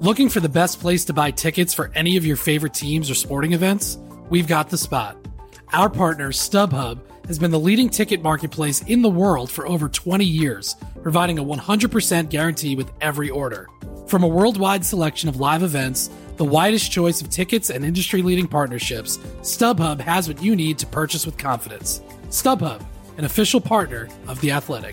Looking for the best place to buy tickets for any of your favorite teams or sporting events? We've got the spot. Our partner, StubHub, has been the leading ticket marketplace in the world for over 20 years, providing a 100% guarantee with every order. From a worldwide selection of live events, the widest choice of tickets and industry-leading partnerships, StubHub has what you need to purchase with confidence. StubHub, an official partner of The Athletic.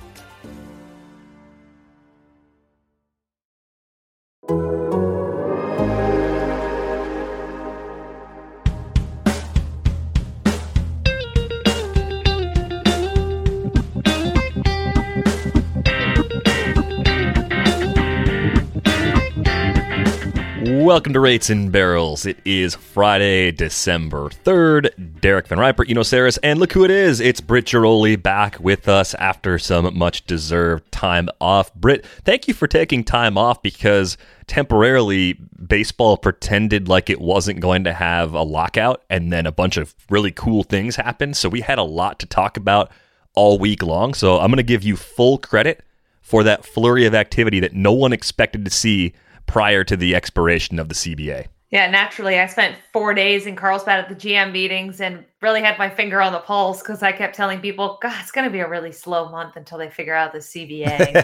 Welcome to Rates and Barrels. It is Friday, December 3rd. Derek Van Riper, Eno Saris, and look who it is. It's Britt Giroli back with us after some much-deserved time off. Britt, thank you for taking time off because temporarily baseball pretended like it wasn't going to have a lockout, and then a bunch of really cool things happened. So we had a lot to talk about all week long. So I'm going to give you full credit for that flurry of activity that no one expected to see prior to the expiration of the CBA. Yeah, naturally, I spent 4 days in Carlsbad at the GM meetings and really had my finger on the pulse because I kept telling people, God, it's going to be a really slow month until they figure out the CBA.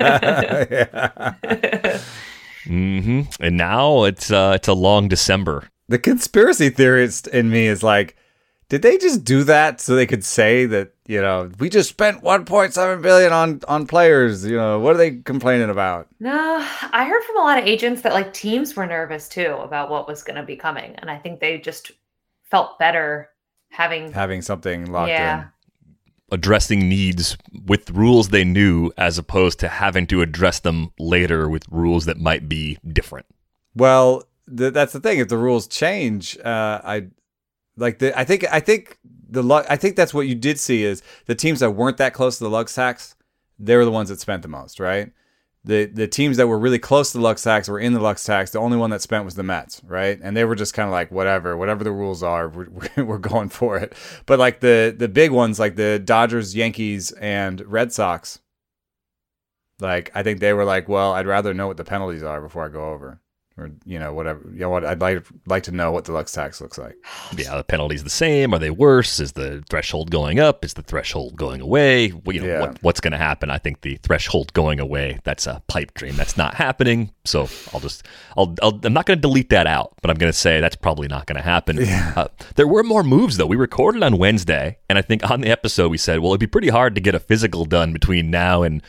And now it's a long December. The conspiracy theorist in me is like, did they just do that so they could say that, we just spent $1.7 billion on players? What are they complaining about? No, I heard from a lot of agents that teams were nervous too about what was going to be coming. And I think they just felt better having something locked in. Addressing needs with rules they knew as opposed to having to address them later with rules that might be different. Well, that's the thing. If the rules change, I think that's what you did see is the teams that weren't that close to the Lux tax, they were the ones that spent the most, right? The teams that were really close to the Lux tax were in the Lux tax. The only one that spent was the Mets, right? And they were just kind of like, whatever the rules are, we're going for it. But the big ones, like the Dodgers, Yankees, and Red Sox, I think they were like, well, I'd rather know what the penalties are before I go over. Or, whatever. I'd like to know what the Lux tax looks like. Yeah, the penalty's the same. Are they worse? Is the threshold going up? Is the threshold going away? What's going to happen? I think the threshold going away, that's a pipe dream. That's not happening. So I'm not going to delete that out, but I'm going to say that's probably not going to happen. Yeah. There were more moves, though. We recorded on Wednesday, and I think on the episode we said, well, it'd be pretty hard to get a physical done between now and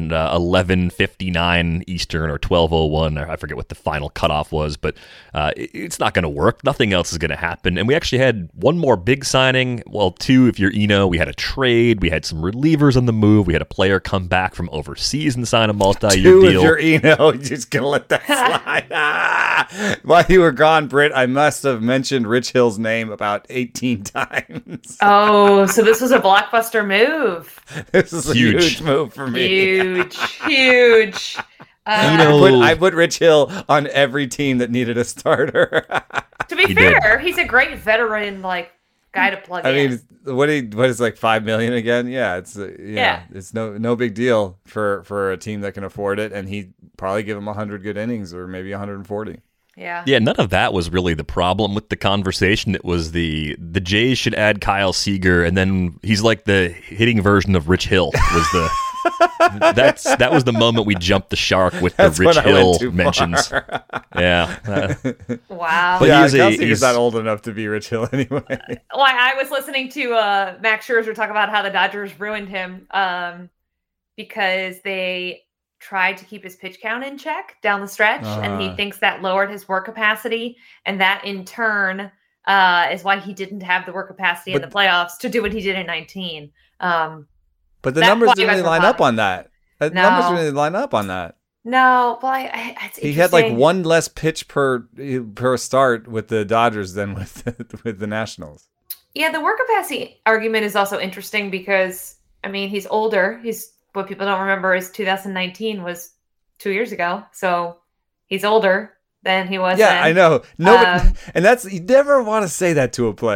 11:59 Eastern or 12:01. Or I forget what the final cutoff was, but it's not going to work. Nothing else is going to happen. And we actually had one more big signing. Well, two if you're Eno. We had a trade. We had some relievers on the move. We had a player come back from overseas and sign a multi-year deal. Two if you're Eno. You're just going to let that slide. While you were gone, Britt, I must have mentioned Rich Hill's name about 18 times. Oh, so this was a blockbuster move. This is a huge move for me. Huge. I put Rich Hill on every team that needed a starter. To be fair, he's a great veteran, guy to plug in. I mean, what is $5 million again? Yeah, it's it's no big deal for a team that can afford it, and he'd probably give him 100 good innings or maybe 140. Yeah. Yeah, none of that was really the problem with the conversation. It was the Jays should add Kyle Seager, and then he's like the hitting version of Rich Hill was the. That was the moment we jumped the shark with the Rich Hill mentions. Yeah. Wow. But Kyle Seager's not old enough to be Rich Hill anyway. Well, I was listening to Max Scherzer talk about how the Dodgers ruined him because they tried to keep his pitch count in check down the stretch, and he thinks that lowered his work capacity, and that in turn is why he didn't have the work capacity in the playoffs to do what he did in 19. But the numbers didn't really line up on that. The numbers didn't really line up on that. No, but he had one less pitch per start with the Dodgers than with the Nationals. Yeah, the work capacity argument is also interesting because, he's older. What people don't remember is 2019 was 2 years ago. So he's older than he was then. I know. No, and you never want to say that to a player.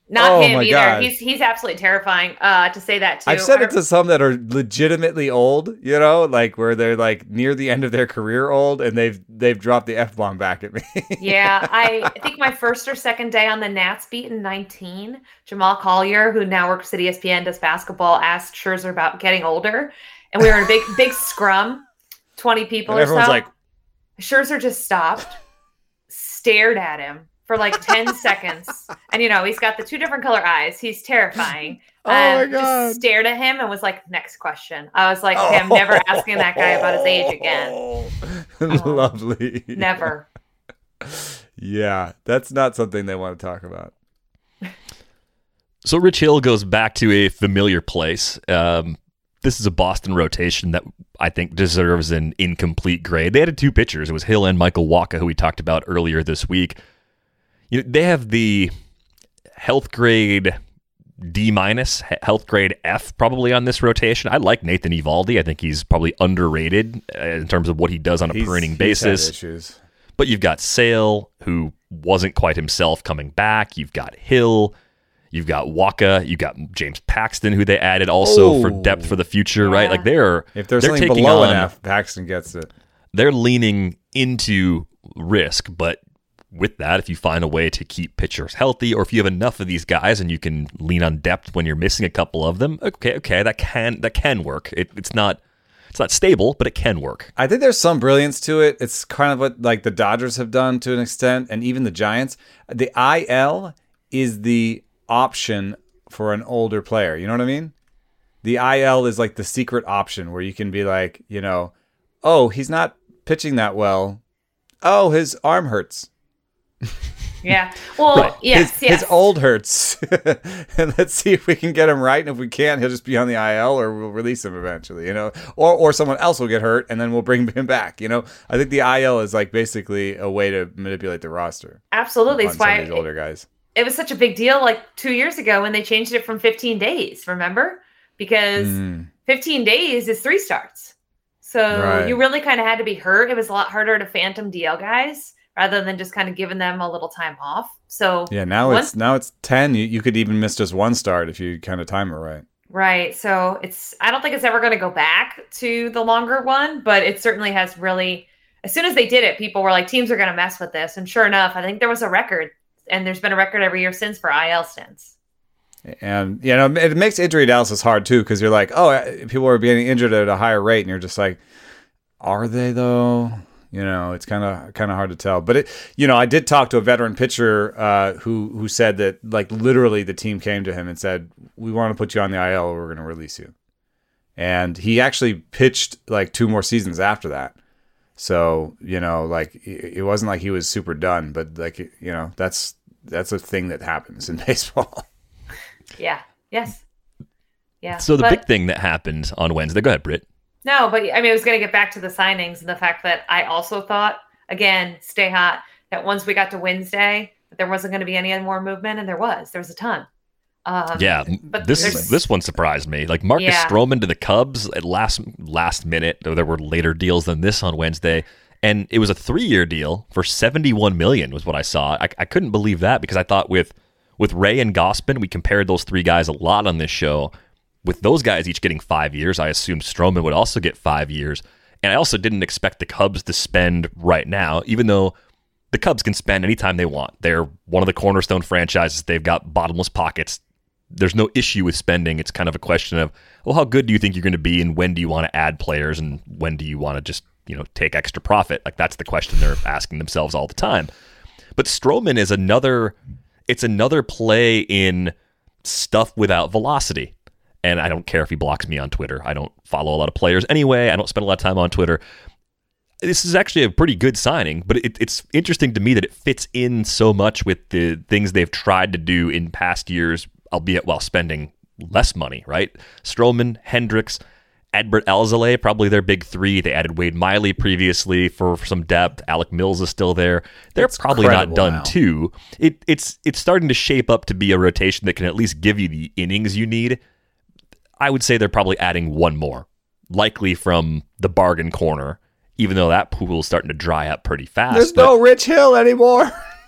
Not him my either. God. He's absolutely terrifying. To say that too. I've said it to some that are legitimately old, like where they're like near the end of their career old, and they've dropped the F-bomb back at me. Yeah, I think my first or second day on the Nats beat in 19, Jamal Collier, who now works at ESPN, does basketball, asked Scherzer about getting older, and we were in a big scrum, 20 people And or everyone's so. like, Scherzer just stopped, stared at him for like 10 seconds. And, he's got the two different color eyes. He's terrifying. Oh, my God. Just stared at him and was like, next question. I was like, okay, I'm never asking that guy about his age again. Lovely. Never. Yeah, that's not something they want to talk about. So Rich Hill goes back to a familiar place. This is a Boston rotation that I think deserves an incomplete grade. They had two pitchers. It was Hill and Michael Wacha, who we talked about earlier this week. They have the health grade D-, health grade F probably on this rotation. I like Nathan Eovaldi. I think he's probably underrated in terms of what he does on a per inning basis. Had issues. But you've got Sale, who wasn't quite himself coming back. You've got Hill. You've got Wacha. You've got James Paxton, who they added also for depth for the future, right? Like if there's something below an F, Paxton gets it. They're leaning into risk, but with that, if you find a way to keep pitchers healthy, or if you have enough of these guys and you can lean on depth when you're missing a couple of them, okay, that can work. It's not stable, but it can work. I think there's some brilliance to it. It's kind of what like the Dodgers have done to an extent, and even the Giants. The IL is the option for an older player. You know what I mean? The IL is like the secret option where you can be like, oh, he's not pitching that well. Oh, his arm hurts. Yeah. Well, right. yes. His old hurts. And let's see if we can get him right. And if we can't, he'll just be on the IL, or we'll release him eventually, or someone else will get hurt and then we'll bring him back. I think the IL is like basically a way to manipulate the roster. Absolutely. That's why these older guys. It was such a big deal like 2 years ago when they changed it from 15 days, remember? Because 15 days is 3 starts. So you really kind of had to be hurt. It was a lot harder to phantom DL guys rather than just kind of giving them a little time off. So yeah, now it's 10. You could even miss just one start if you kind of time it right. Right. So I don't think it's ever going to go back to the longer one, but it certainly has really, as soon as they did it, people were like, teams are going to mess with this. And sure enough, I think there was a record, and there's been a record every year since for IL stints. And, it makes injury analysis hard too, because you're like, oh, people are being injured at a higher rate, and you're just like, are they though? It's kind of hard to tell. But I did talk to a veteran pitcher who said that like literally the team came to him and said, we want to put you on the IL, or we're going to release you. And he actually pitched like 2 more seasons after that. So, like it wasn't like he was super done, but like, that's a thing that happens in baseball. Yeah. Yes. Yeah. So the big thing that happened on Wednesday, go ahead, Britt. No, but I was going to get back to the signings and the fact that I also thought, again, stay hot, that once we got to Wednesday, that there wasn't going to be any more movement, and there was a ton. But this one surprised me. Like Marcus Stroman to the Cubs at last minute, though there were later deals than this on Wednesday, and it was a 3-year deal for $71 million was what I saw. I couldn't believe that, because I thought with Ray and Gausman, we compared those 3 guys a lot on this show. With those guys each getting 5 years, I assumed Stroman would also get 5 years. And I also didn't expect the Cubs to spend right now, even though the Cubs can spend anytime they want. They're one of the cornerstone franchises. They've got bottomless pockets. There's no issue with spending. It's kind of a question of, well, how good do you think you're going to be, and when do you want to add players, and when do you want to just, take extra profit? Like, that's the question they're asking themselves all the time. But Stroman is another play in stuff without velocity. And I don't care if he blocks me on Twitter. I don't follow a lot of players anyway. I don't spend a lot of time on Twitter. This is actually a pretty good signing, but it's interesting to me that it fits in so much with the things they've tried to do in past years, albeit while spending less money, right? Stroman, Hendricks, Adbert Alzolay, probably their big 3. They added Wade Miley previously for some depth. Alec Mills is still there. They're probably not done now. Too. It's starting to shape up to be a rotation that can at least give you the innings you need. I would say they're probably adding 1 more, likely from the bargain corner, even though that pool is starting to dry up pretty fast. There's no Rich Hill anymore.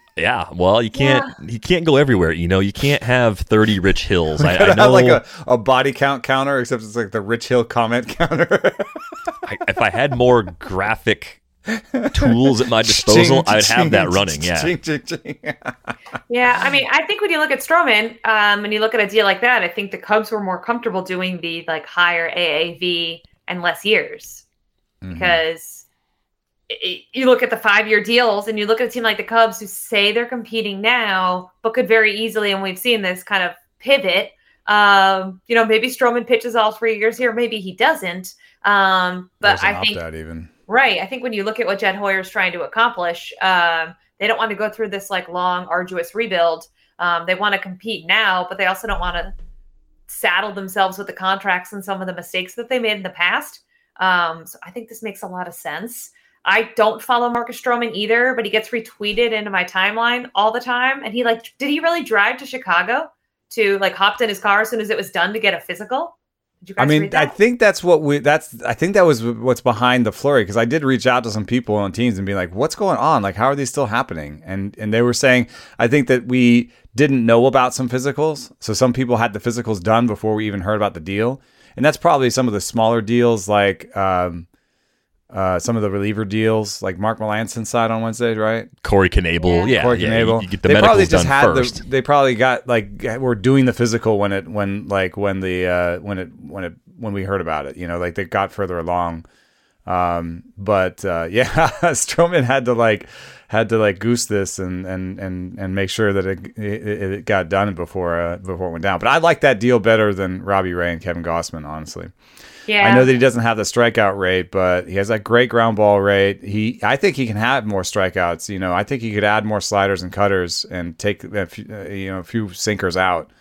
Yeah, well, you can't go everywhere. You can't have 30 Rich Hills. I know, have like a body count counter, except it's like the Rich Hill comment counter. If I had more graphic tools at my disposal, I'd have that running. Yeah. Yeah, I mean, I think when you look at Stroman, and you look at a deal like that, I think the Cubs were more comfortable doing the like higher AAV and less years, because you look at the 5-year deals and you look at a team like the Cubs who say they're competing now, but could very easily, and we've seen this kind of pivot. Maybe Stroman pitches all 3 years here, maybe he doesn't. But I think that even. Right. I think when you look at what Jed Hoyer is trying to accomplish, they don't want to go through this like long, arduous rebuild. They want to compete now, but they also don't want to saddle themselves with the contracts and some of the mistakes that they made in the past. So I think this makes a lot of sense. I don't follow Marcus Stroman either, but he gets retweeted into my timeline all the time. And did he really drive to Chicago to hopped in his car as soon as it was done to get a physical? Did you guys read that? I think I think that was what's behind the flurry, because I did reach out to some people on teams and be like, what's going on? Like, how are these still happening? And they were saying, I think that we didn't know about some physicals. So some people had the physicals done before we even heard about the deal. And that's probably some of the smaller deals, like some of the reliever deals, like Mark Melancon signed on Wednesday, right? Corey Knebel, Corey Knebel. You get the medicals done first. They probably got were doing the physical when we heard about it. They got further along. Stroman had to goose this and make sure that it got done before it went down. But I like that deal better than Robbie Ray and Kevin Gausman, honestly. Yeah. I know that he doesn't have the strikeout rate, but he has that great ground ball rate. I think he can have more strikeouts. I think he could add more sliders and cutters and take a few sinkers out.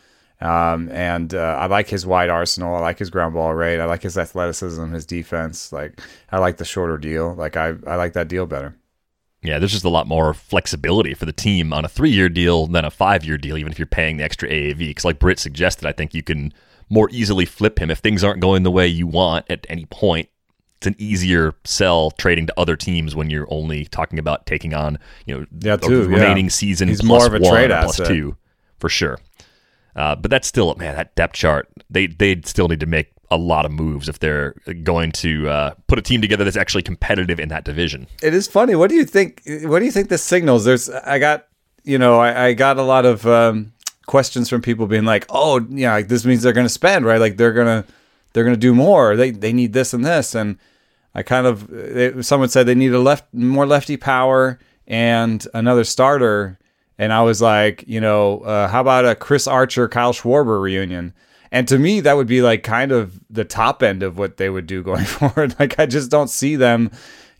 I like his wide arsenal. I like his ground ball rate. I like his athleticism, his defense. I like the shorter deal. I like that deal better. Yeah, there's just a lot more flexibility for the team on a 3-year deal than a 5-year deal, even if you're paying the extra AAV. Because like Britt suggested, I think you can more easily flip him if things aren't going the way you want at any point. It's an easier sell trading to other teams when you're only talking about taking on remaining season. He's plus more of a 1 trade or asset. plus 2 for sure. But that's still, that depth chart, they'd still need to make a lot of moves if they're going to put a team together that's actually competitive in that division. It is funny. What do you think? What do you think this signals? I got a lot of questions from people being like, "Oh, yeah, this means they're going to spend, right? Like they're going to do more. They need this and this." And I someone said they need more lefty power and another starter. And I was like, how about a Chris Archer, Kyle Schwarber reunion? And to me, that would be kind of the top end of what they would do going forward. I just don't see them,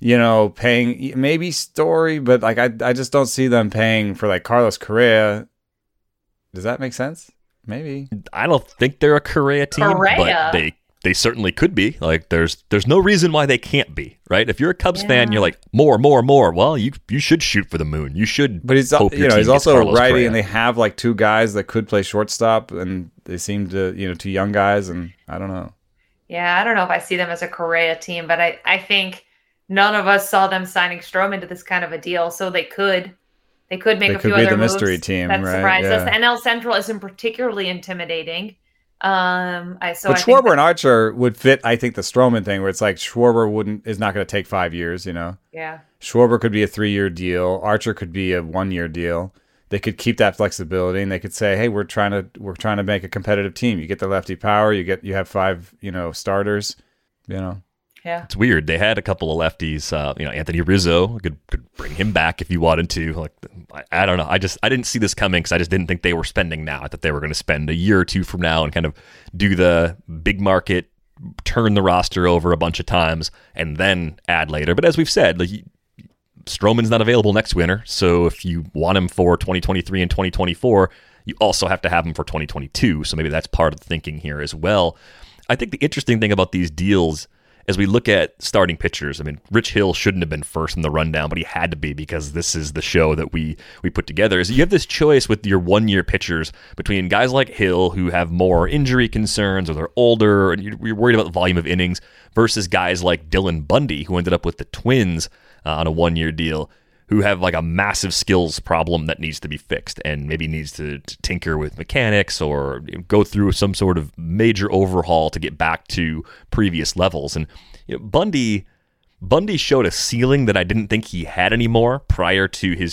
paying, maybe Story, but I just don't see them paying for Carlos Correa. Does that make sense? Maybe. I don't think they're a Correa team, but they certainly could be. There's no reason why they can't be, right? If you're a Cubs fan, you're like, more. Well, you should shoot for the moon. You should. But he's also a righty, Correa. And they have 2 guys that could play shortstop, and they seem to 2 young guys, and I don't know. Yeah, I don't know if I see them as a Correa team, but I think none of us saw them signing Stroman to this kind of a deal, so they could make a few other moves mystery team that right? surprise us. The NL Central isn't particularly intimidating. But Schwarber and Archer would fit, I think, the Stroman thing, where it's Schwarber is not going to take 5 years, Yeah. Schwarber could be a 3-year deal. Archer could be a 1-year deal. They could keep that flexibility, and they could say, "Hey, we're trying to make a competitive team. You get the lefty power. You have 5, starters. Yeah. It's weird. They had a couple of lefties. Anthony Rizzo could bring him back if you wanted to. I don't know. I didn't see this coming because I just didn't think they were spending now. I thought they were going to spend a year or 2 from now and kind of do the big market, turn the roster over a bunch of times, and then add later. But as we've said, Stroman's not available next winter. So if you want him for 2023 and 2024, you also have to have him for 2022. So maybe that's part of the thinking here as well. I think the interesting thing about these deals, as we look at starting pitchers, Rich Hill shouldn't have been first in the rundown, but he had to be because this is the show that we put together. Is you have this choice with your 1-year pitchers between guys like Hill, who have more injury concerns or they're older and you're worried about the volume of innings, versus guys like Dylan Bundy, who ended up with the Twins on a 1-year deal, who have like a massive skills problem that needs to be fixed and maybe needs to tinker with mechanics or go through some sort of major overhaul to get back to previous levels. And Bundy showed a ceiling that I didn't think he had anymore prior to his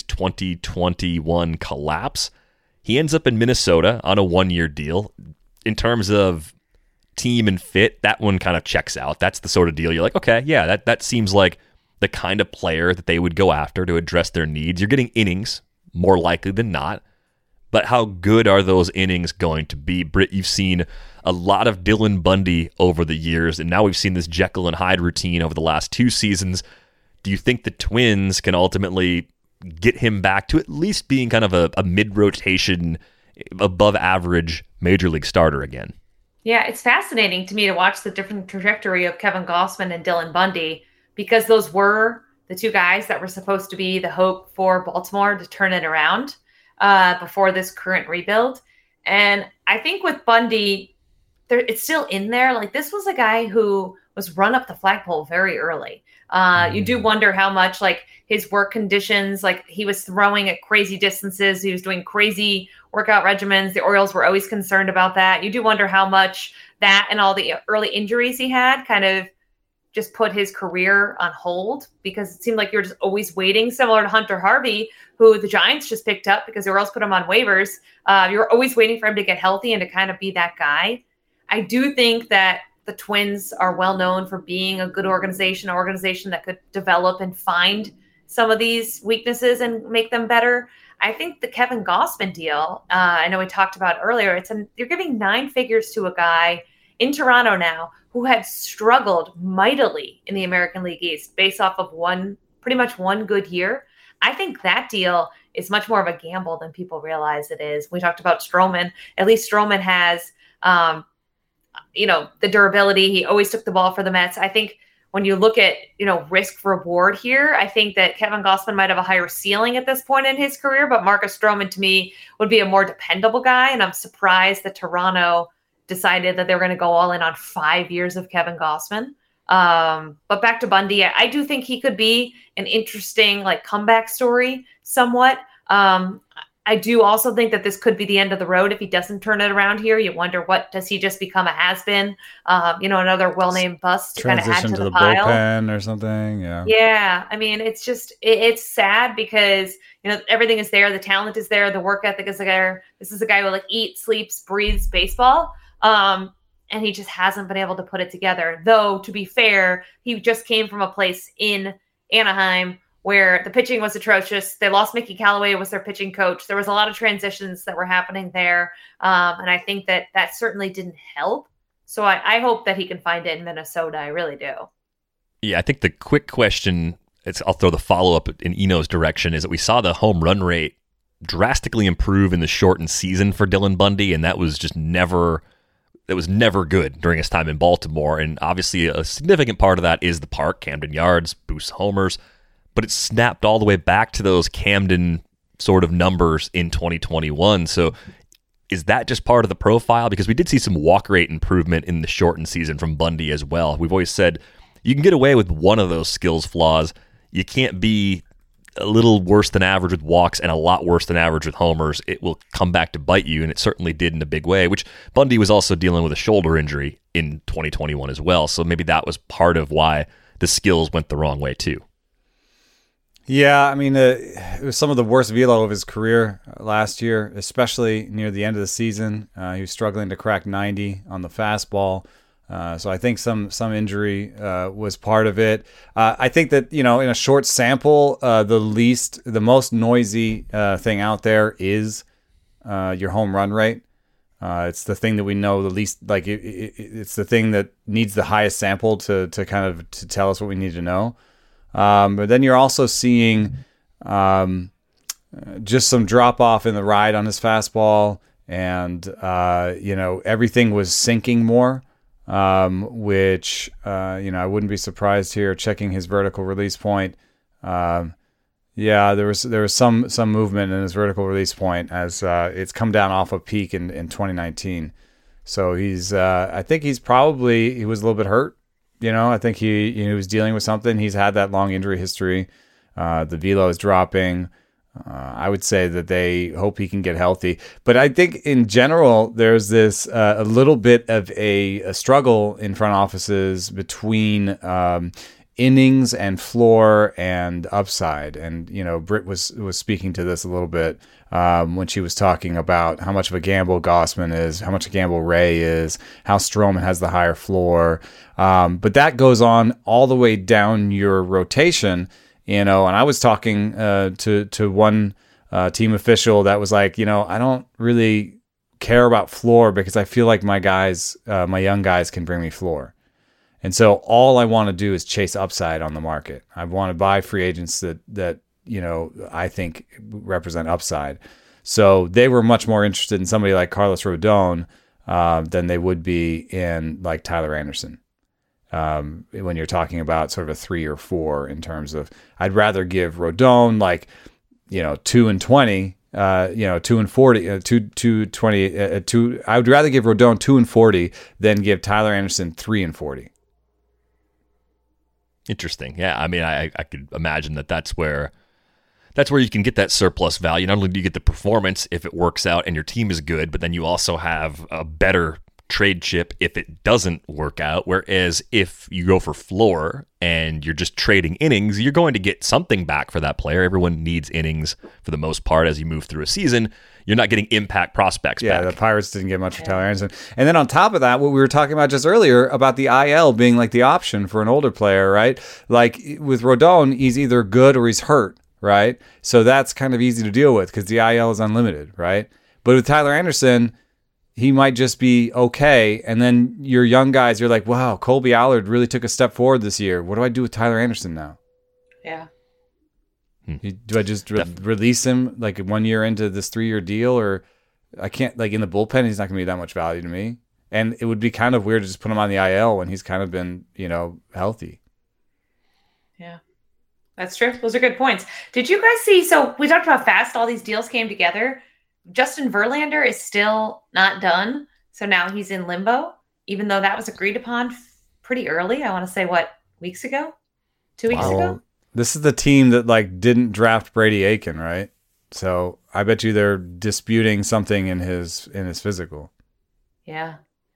2021 collapse. He ends up in Minnesota on a 1-year deal. In terms of team and fit, that one kind of checks out. That's the sort of deal you're like, okay, yeah, that seems like the kind of player that they would go after to address their needs. You're getting innings, more likely than not. But how good are those innings going to be? Britt, you've seen a lot of Dylan Bundy over the years, and now we've seen this Jekyll and Hyde routine over the last 2 seasons. Do you think the Twins can ultimately get him back to at least being kind of a mid-rotation, above-average Major League starter again? Yeah, it's fascinating to me to watch the different trajectory of Kevin Gausman and Dylan Bundy, because those were the 2 guys that were supposed to be the hope for Baltimore to turn it around before this current rebuild. And I think with Bundy, it's still in there. Like, this was a guy who was run up the flagpole very early. You do wonder how much, like, his work conditions, like, he was throwing at crazy distances. He was doing crazy workout regimens. The Orioles were always concerned about that. You do wonder how much that and all the early injuries he had kind of just put his career on hold, because it seemed like you're just always waiting, similar to Hunter Harvey, who the Giants just picked up because the Orioles put him on waivers. You're always waiting for him to get healthy and to kind of be that guy. I do think that the Twins are well known for being a good organization, an organization that could develop and find some of these weaknesses and make them better. I think the Kevin Gausman deal, I know we talked about earlier, you're giving 9 figures to a guy in Toronto now who had struggled mightily in the American League East based off of pretty much one good year. I think that deal is much more of a gamble than people realize it is. We talked about Stroman. At least Stroman has, the durability. He always took the ball for the Mets. I think when you look at, risk reward here, I think that Kevin Gausman might have a higher ceiling at this point in his career, but Marcus Stroman to me would be a more dependable guy. And I'm surprised that Toronto decided that they were going to go all in on 5 years of Kevin Gausman. But back to Bundy, I do think he could be an interesting comeback story somewhat. I do also think that this could be the end of the road if he doesn't turn it around here. You wonder, does he just become a has-been, another well-named bust to kind of add to the pile? Bullpen or something. Yeah. Yeah. I mean, it's just, it's sad because, everything is there. The talent is there. The work ethic is there. This is a guy who eats, sleeps, breathes baseball. And he just hasn't been able to put it together. Though, to be fair, he just came from a place in Anaheim where the pitching was atrocious. They lost Mickey Callaway, was their pitching coach. There was a lot of transitions that were happening there. And I think that certainly didn't help. So I hope that he can find it in Minnesota. I really do. Yeah, I think the quick question, I'll throw the follow-up in Eno's direction, is that we saw the home run rate drastically improve in the shortened season for Dylan Bundy, and that was just never good during his time in Baltimore. And obviously a significant part of that is the park, Camden Yards, boosts homers, but it snapped all the way back to those Camden sort of numbers in 2021. So is that just part of the profile? Because we did see some walk rate improvement in the shortened season from Bundy as well. We've always said you can get away with one of those skills flaws. You can't be a little worse than average with walks and a lot worse than average with homers. It will come back to bite you, and it certainly did in a big way, which Bundy was also dealing with a shoulder injury in 2021 as well. So maybe that was part of why the skills went the wrong way too. Yeah, I mean, it was some of the worst velo of his career last year, especially near the end of the season. He was struggling to crack 90 on the fastball. So I think some injury was part of it. I think that, in a short sample, the most noisy thing out there is your home run rate. It's the thing that we know the least, it's the thing that needs the highest sample to kind of to tell us what we need to know. But then you're also seeing just some drop off in the ride on his fastball, and everything was sinking more. Which I wouldn't be surprised here checking his vertical release point. There was some movement in his vertical release point as it's come down off a peak in 2019. So I think he was a little bit hurt. I think he was dealing with something. He's had that long injury history. The velo is dropping. I would say that they hope he can get healthy. But I think in general, there's this a little bit of a struggle in front offices between innings and floor and upside. And, Britt was speaking to this a little bit when she was talking about how much of a gamble Gausman is, how much a gamble Ray is, how Stroman has the higher floor. But that goes on all the way down your rotation. And I was talking to one team official that was like, I don't really care about floor because I feel like my young guys can bring me floor. And so all I want to do is chase upside on the market. I want to buy free agents that I think represent upside. So they were much more interested in somebody like Carlos Rodon than they would be in like Tyler Anderson. When you're talking about sort of a 3 or 4 in terms of, I'd rather give Rodon 2 and 20, 2 and 40, 220, I would rather give Rodon 2 and 40 than give Tyler Anderson 3 and 40. Interesting. Yeah. I mean, I could imagine that's where you can get that surplus value. Not only do you get the performance if it works out and your team is good, but then you also have a better trade chip if it doesn't work out. Whereas if you go for floor and you're just trading innings, you're going to get something back for that player. Everyone needs innings for the most part as you move through a season. You're not getting impact prospects back. Yeah, the Pirates didn't get much for Tyler Anderson. And then on top of that, what we were talking about just earlier about the IL being like the option for an older player, right? Like with Rodon, he's either good or he's hurt, right? So that's kind of easy to deal with because the IL is unlimited, right? But with Tyler Anderson, he might just be okay. And then your young guys, you're like, wow, Colby Allard really took a step forward this year. What do I do with Tyler Anderson now? Yeah. Do I just release him like 1 year into this 3-year deal? Or I can't, like in the bullpen, he's not going to be that much value to me. And it would be kind of weird to just put him on the IL when he's kind of been, healthy. Yeah. That's true. Those are good points. Did you guys see, so we talked about how fast all these deals came together. Justin Verlander is still not done. So now he's in limbo, even though that was agreed upon pretty early. I want to say, weeks ago? 2 weeks ago? This is the team that didn't draft Brady Aiken, right? So I bet you they're disputing something in his physical. Yeah.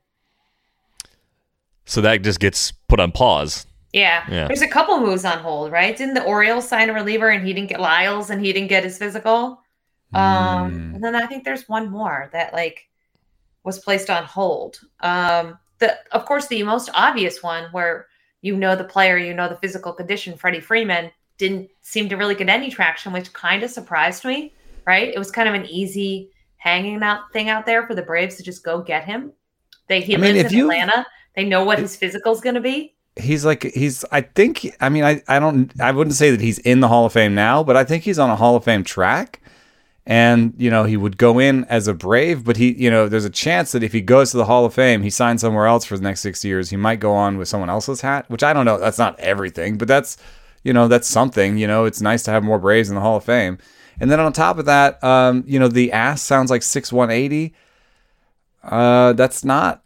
So that just gets put on pause. Yeah. There's a couple moves on hold, right? Didn't the Orioles sign a reliever and he didn't get Lyles and he didn't get his physical? And then I think there's one more that was placed on hold. Of course, the most obvious one where the player, the physical condition, Freddie Freeman, didn't seem to really get any traction, which kind of surprised me, right? It was kind of an easy hanging out thing out there for the Braves to just go get him. He lives in Atlanta. They know what his physical is going to be. I wouldn't say that he's in the Hall of Fame now, but I think he's on a Hall of Fame track. And, he would go in as a Brave, but there's a chance that if he goes to the Hall of Fame, he signs somewhere else for the next 6 years. He might go on with someone else's hat, which I don't know. That's not everything, but that's something. It's nice to have more Braves in the Hall of Fame. And then on top of that, the ass sounds like 6'1", 180. That's not,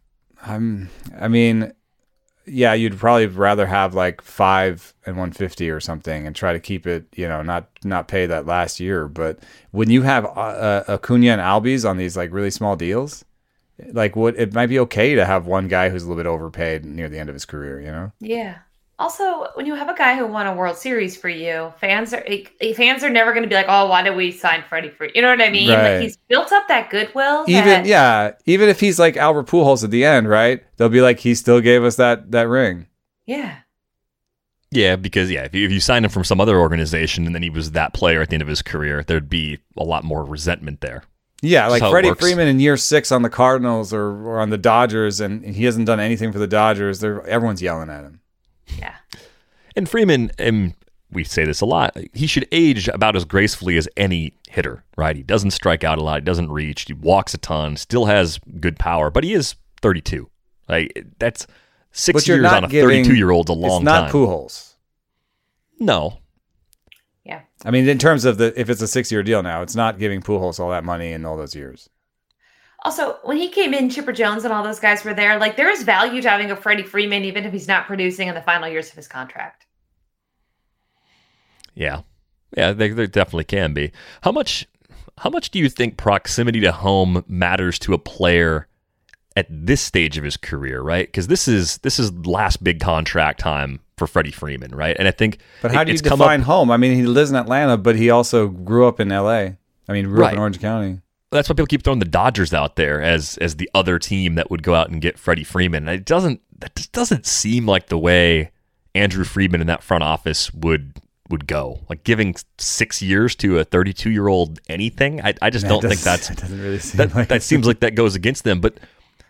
yeah, you'd probably rather have 5 and 150 or something and try to keep it, not pay that last year. But when you have Acuna and Albies on these really small deals, it might be okay to have one guy who's a little bit overpaid near the end of his career, Yeah. Also, when you have a guy who won a World Series for you, fans are never going to be like, oh, why did we sign Freddie Freeman? You know what I mean? Right. He's built up that goodwill. Even if he's like Albert Pujols at the end, right? They'll be like, he still gave us that ring. Yeah. Yeah, because if you signed him from some other organization and then he was that player at the end of his career, there'd be a lot more resentment there. Yeah, like Freddie Freeman in year 6 on the Cardinals or on the Dodgers, and he hasn't done anything for the Dodgers. Everyone's yelling at him. Yeah. And Freeman, we say this a lot, he should age about as gracefully as any hitter, right? He doesn't strike out a lot. He doesn't reach. He walks a ton, still has good power, but he is 32. That's 6 years on a 32-year-old's a long time. It's not Pujols. No. Yeah. I mean, in terms of if it's a 6-year deal now, it's not giving Pujols all that money in all those years. Also, when he came in, Chipper Jones and all those guys were there. There is value to having a Freddie Freeman, even if he's not producing in the final years of his contract. Yeah. Yeah, there definitely can be. How much do you think proximity to home matters to a player at this stage of his career, right? Because this is last big contract time for Freddie Freeman, right? And I think, but how do you define home? I mean, he lives in Atlanta, but he also grew up in L.A. I mean, grew up in Orange County. That's why people keep throwing the Dodgers out there as the other team that would go out and get Freddie Freeman. And that just doesn't seem like the way Andrew Friedman in that front office would go. Like giving 6 years to a 32-year-old anything. I just don't think that doesn't really seem like that seems like that goes against them. But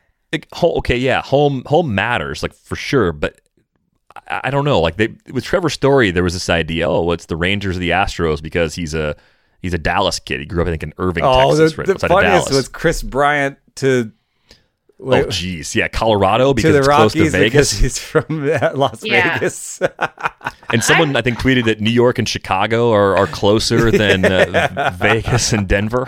okay, yeah, home matters, like for sure. But I don't know. Like with Trevor Story, there was this idea. Oh, it's the Rangers or the Astros because he's a Dallas kid. He grew up, I think, in Irving, Texas. The funniest was Chris Bryant to. Oh, geez. Yeah, Colorado because to the it's Rockies close to Vegas. Because he's from Las Vegas. And someone, I think, tweeted that New York and Chicago are closer than Vegas and Denver.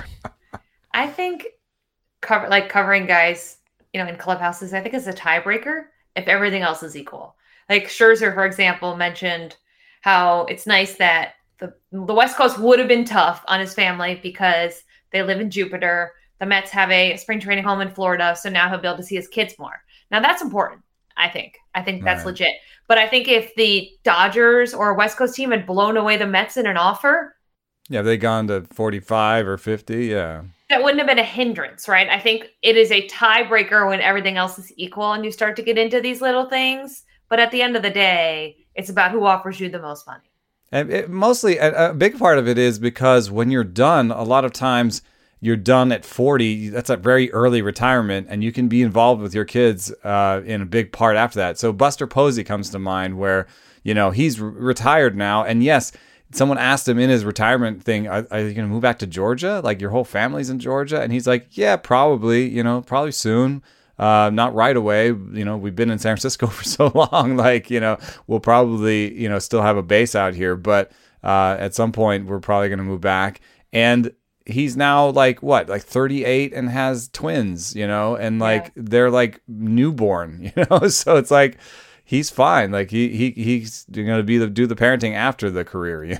I think covering guys, in clubhouses, I think is a tiebreaker if everything else is equal. Like Scherzer, for example, mentioned how it's nice that the West Coast would have been tough on his family because they live in Jupiter. The Mets have a spring training home in Florida, so now he'll be able to see his kids more. Now that's important, I think. I think that's legit. But I think if the Dodgers or a West Coast team had blown away the Mets in an offer, yeah, they gone to 45 or 50, yeah. That wouldn't have been a hindrance, right? I think it is a tiebreaker when everything else is equal and you start to get into these little things. But at the end of the day, it's about who offers you the most money. And mostly, a big part of it is because when you're done, a lot of times you're done at 40. That's a very early retirement, and you can be involved with your kids in a big part after that. So Buster Posey comes to mind where, he's retired now. And yes, someone asked him in his retirement thing, are you going to move back to Georgia? Like your whole family's in Georgia? And he's like, yeah, probably, probably soon. Not right away. We've been in San Francisco for so long. We'll probably, still have a base out here. But at some point, we're probably going to move back. And he's now like 38 and has twins, and they're like newborn, So it's like he's fine. Like he's going to do the parenting after the career,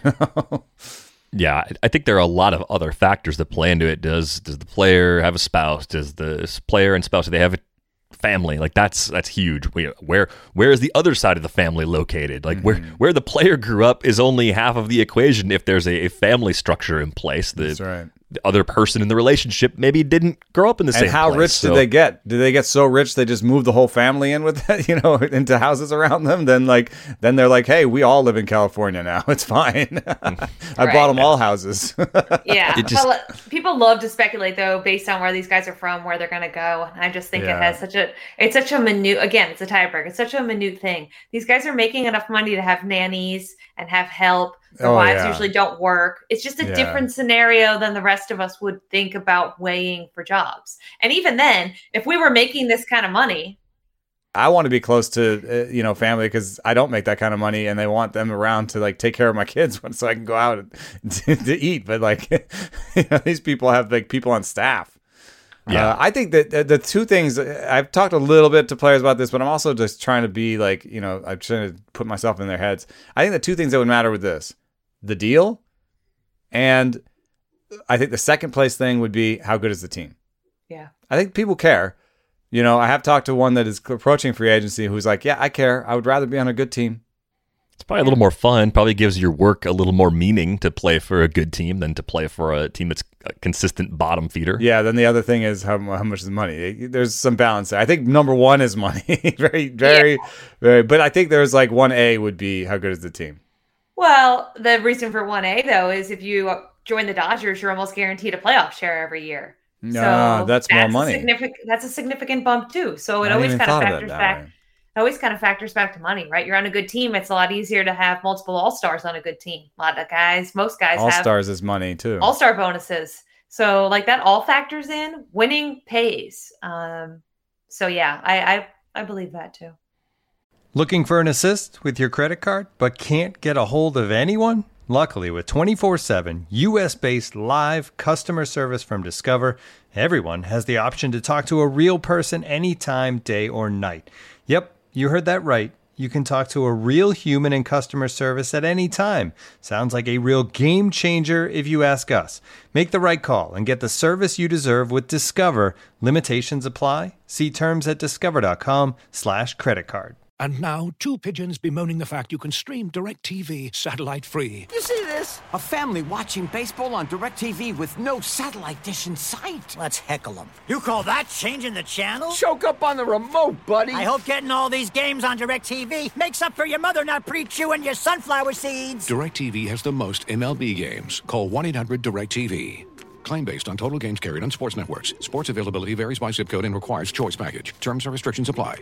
Yeah, I think there are a lot of other factors that play into it. Does the player have a spouse? Does the player and spouse, do they have a family? Like that's huge. Where is the other side of the family located? Like where the player grew up is only half of the equation if there's a family structure in place. That's right. The other person in the relationship maybe didn't grow up in the same place. And how rich did they get? Did they get so rich they just moved the whole family in with that, into houses around them? Then they're like, hey, we all live in California now. It's fine. I bought them all houses. Yeah. People love to speculate though, based on where these guys are from, where they're going to go. I just think it's such a minute, again, it's a tiebreaker. It's such a minute thing. These guys are making enough money to have nannies and have help. Their wives usually don't work. It's just a different scenario than the rest of us would think about weighing for jobs. And even then, if we were making this kind of money, I want to be close to family because I don't make that kind of money, and they want them around to take care of my kids so I can go out to eat. But these people have people on staff. Yeah, I think that the two things I've talked a little bit to players about this, but I'm also just trying to be I'm trying to put myself in their heads. I think the two things that would matter with this, the deal, and I think the second place thing would be how good is the team. Yeah, I think people care. I have talked to one that is approaching free agency who's like, yeah, I care. I would rather be on a good team. It's probably a little more fun. Probably gives your work a little more meaning to play for a good team than to play for a team that's a consistent bottom feeder. Yeah, then the other thing is how much is money. There's some balance there. I think number one is money. very, very, very. But I think there's 1A would be how good is the team. Well, the reason for 1A, though, is if you join the Dodgers, you're almost guaranteed a playoff share every year. No, that's more money. That's a significant bump, too. So it always kind of factors back. It always kind of factors back to money, right? You're on a good team. It's a lot easier to have multiple all-stars on a good team. A lot of guys, most guys have all-stars is money too. All-star bonuses. So that all factors in. Winning pays. So yeah, I believe that too. Looking for an assist with your credit card, but can't get a hold of anyone? Luckily, with 24/7 U.S.-based live customer service from Discover, everyone has the option to talk to a real person anytime, day or night. Yep, you heard that right. you can talk to a real human in customer service at any time. Sounds like a real game changer if you ask us. Make the right call and get the service you deserve with Discover. Limitations apply. See terms at discover.com/creditcard. And now, two pigeons bemoaning the fact you can stream DirecTV satellite-free. You see this? A family watching baseball on DirecTV with no satellite dish in sight. Let's heckle them. You call that changing the channel? Choke up on the remote, buddy. I hope getting all these games on DirecTV makes up for your mother not pre-chewing your sunflower seeds. DirecTV has the most MLB games. Call 1-800-DirecTV. Claim based on total games carried on sports networks. Sports availability varies by zip code and requires choice package. Terms and restrictions apply.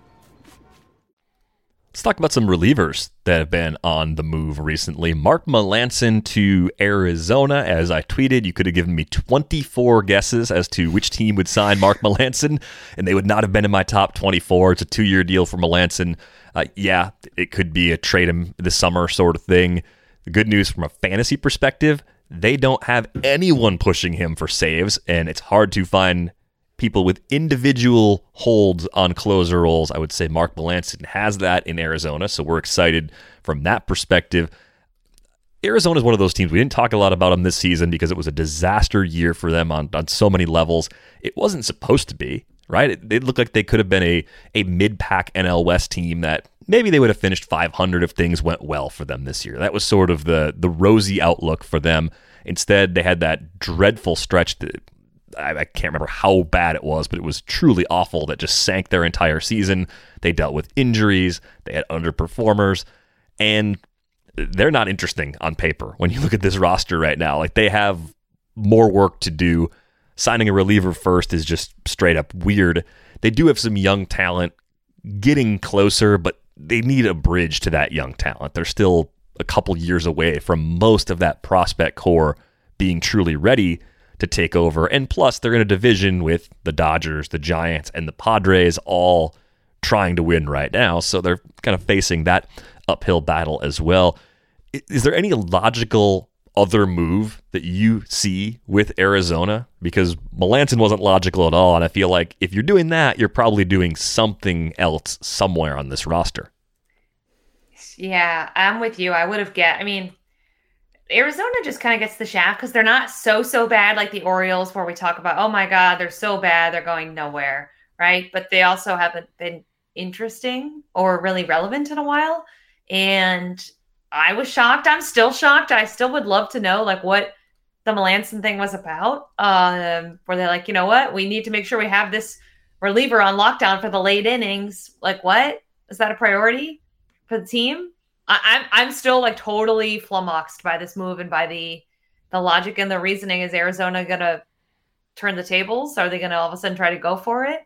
Let's talk about some relievers that have been on the move recently. Mark Melancon to Arizona. As I tweeted, you could have given me 24 guesses as to which team would sign Mark Melancon, and they would not have been in my top 24. It's a 2-year deal for Melancon. Yeah, it could be a trade him this summer sort of thing. The good news from a fantasy perspective, they don't have anyone pushing him for saves, and it's hard to find people with individual holds on closer roles. I would say Mark Melancon has that in Arizona, so we're excited from that perspective. Arizona is one of those teams. We didn't talk a lot about them this season because it was a disaster year for them on so many levels. It wasn't supposed to be, right? It looked like they could have been a mid-pack NL West team that maybe they would have finished 500 if things went well for them this year. That was sort of the rosy outlook for them. Instead, they had that dreadful stretch that I can't remember how bad it was, but it was truly awful that just sank their entire season. They dealt with injuries, they had underperformers, and they're not interesting on paper when you look at this roster right now. Like, they have more work to do. Signing a reliever first is just straight up weird. They do have some young talent getting closer, but they need a bridge to that young talent. They're still a couple years away from most of that prospect core being truly ready to take over. And plus, they're in a division with the Dodgers, the Giants, and the Padres all trying to win right now. So they're kind of facing that uphill battle as well. Is there any logical other move that you see with Arizona? Because Melancon wasn't logical at all, and I feel like if you're doing that, you're probably doing something else somewhere on this roster. Yeah, I'm with you. Arizona just kind of gets the shaft because they're not so bad like the Orioles, where we talk about, oh my God, they're so bad, they're going nowhere, right? But they also haven't been interesting or really relevant in a while. And I was shocked. I'm still shocked. I still would love to know like what the Melancon thing was about. Where they're like, you know what? We need to make sure we have this reliever on lockdown for the late innings. Like, what? Is that a priority for the team? I'm still like totally flummoxed by this move and by the logic and the reasoning. Is Arizona going to turn the tables? Are they going to all of a sudden try to go for it?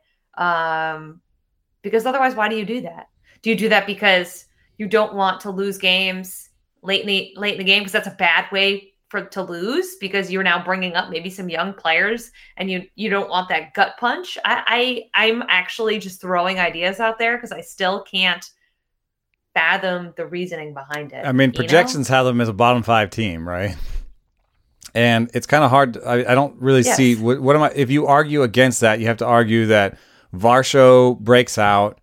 Because otherwise, why do you do that? Do you do that because you don't want to lose games late in the game? Because that's a bad way to lose, because you're now bringing up maybe some young players and you don't want that gut punch. I'm actually just throwing ideas out there because I still can't fathom the reasoning behind it. I mean, projections have them as a bottom 5 team, right? And it's kind of hard. I don't really see what am I. If you argue against that, you have to argue that Varsho breaks out.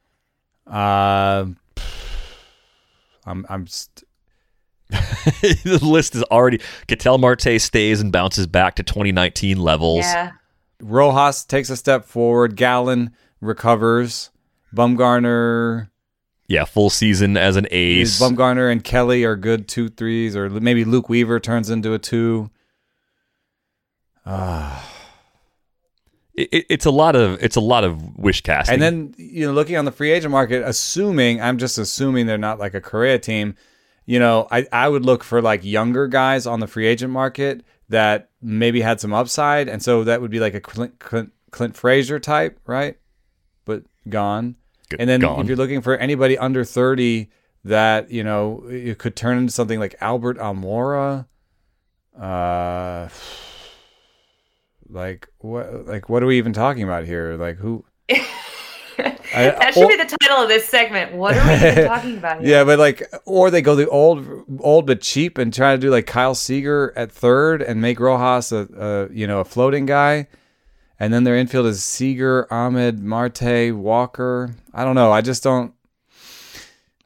The list is already. Ketel Marte stays and bounces back to 2019 levels. Yeah. Rojas takes a step forward. Gallen recovers. Bumgarner. Yeah, full season as an ace. Bumgarner and Kelly are good 2-3s, or maybe Luke Weaver turns into a 2. It's a lot of wish casting. And then looking on the free agent market, I'm just assuming they're not like a Correa team. I would look for like younger guys on the free agent market that maybe had some upside, and so that would be like a Clint Frazier type, right? But gone. And then if you're looking for anybody under 30 that, it could turn into something like Albert Almora, what are we even talking about here? Like who? That should be the title of this segment. What are we even talking about here? Yeah, but or they go the old but cheap and try to do like Kyle Seager at third and make Rojas a floating guy. And then their infield is Seager, Ahmed, Marte, Walker. I don't know. I just don't.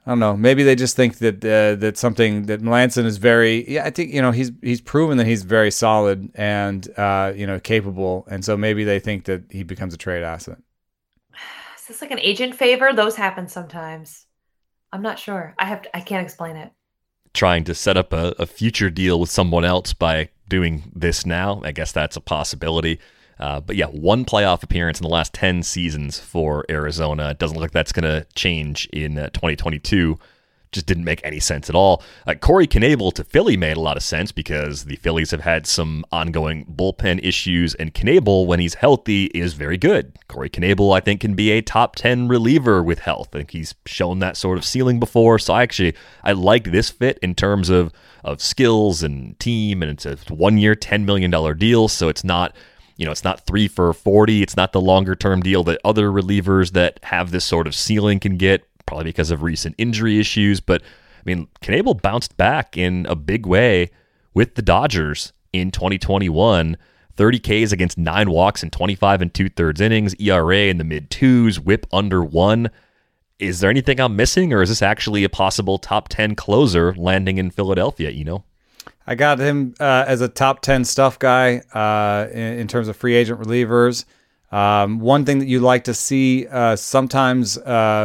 I don't know. Maybe they just think that something that Melancon is very. Yeah, I think he's proven that he's very solid and capable, and so maybe they think that he becomes a trade asset. Is this like an agent favor? Those happen sometimes. I'm not sure. I can't explain it. Trying to set up a future deal with someone else by doing this now. I guess that's a possibility. But yeah, one playoff appearance in the last 10 seasons for Arizona. It doesn't look like that's going to change in 2022. Just didn't make any sense at all. Corey Knebel to Philly made a lot of sense because the Phillies have had some ongoing bullpen issues, and Knebel, when he's healthy, is very good. Corey Knebel, I think, can be a top 10 reliever with health. I think he's shown that sort of ceiling before, so I like this fit in terms of skills and team, and it's a 1-year, $10 million deal, so it's not... it's not 3 for $40. It's not the longer-term deal that other relievers that have this sort of ceiling can get, probably because of recent injury issues. But, Knebel bounced back in a big way with the Dodgers in 2021. 30 Ks against 9 walks in 25 2/3 innings, ERA in the mid-2s, whip under 1. Is there anything I'm missing, or is this actually a possible top 10 closer landing in Philadelphia, I got him as a top 10 stuff guy in terms of free agent relievers. One thing that you like to see sometimes,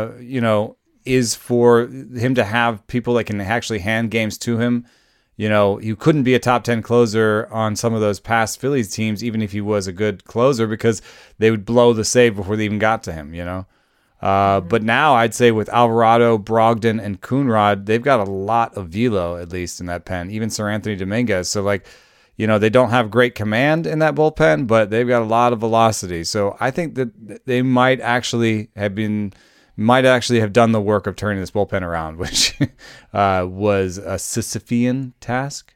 is for him to have people that can actually hand games to him. You couldn't be a top 10 closer on some of those past Phillies teams, even if he was a good closer, because they would blow the save before they even got to him, But now I'd say with Alvarado, Brogdon, and Coonrod, they've got a lot of velo, at least in that pen, even Sir Anthony Dominguez. So they don't have great command in that bullpen, but they've got a lot of velocity. So I think that they might actually have done the work of turning this bullpen around, which was a Sisyphean task.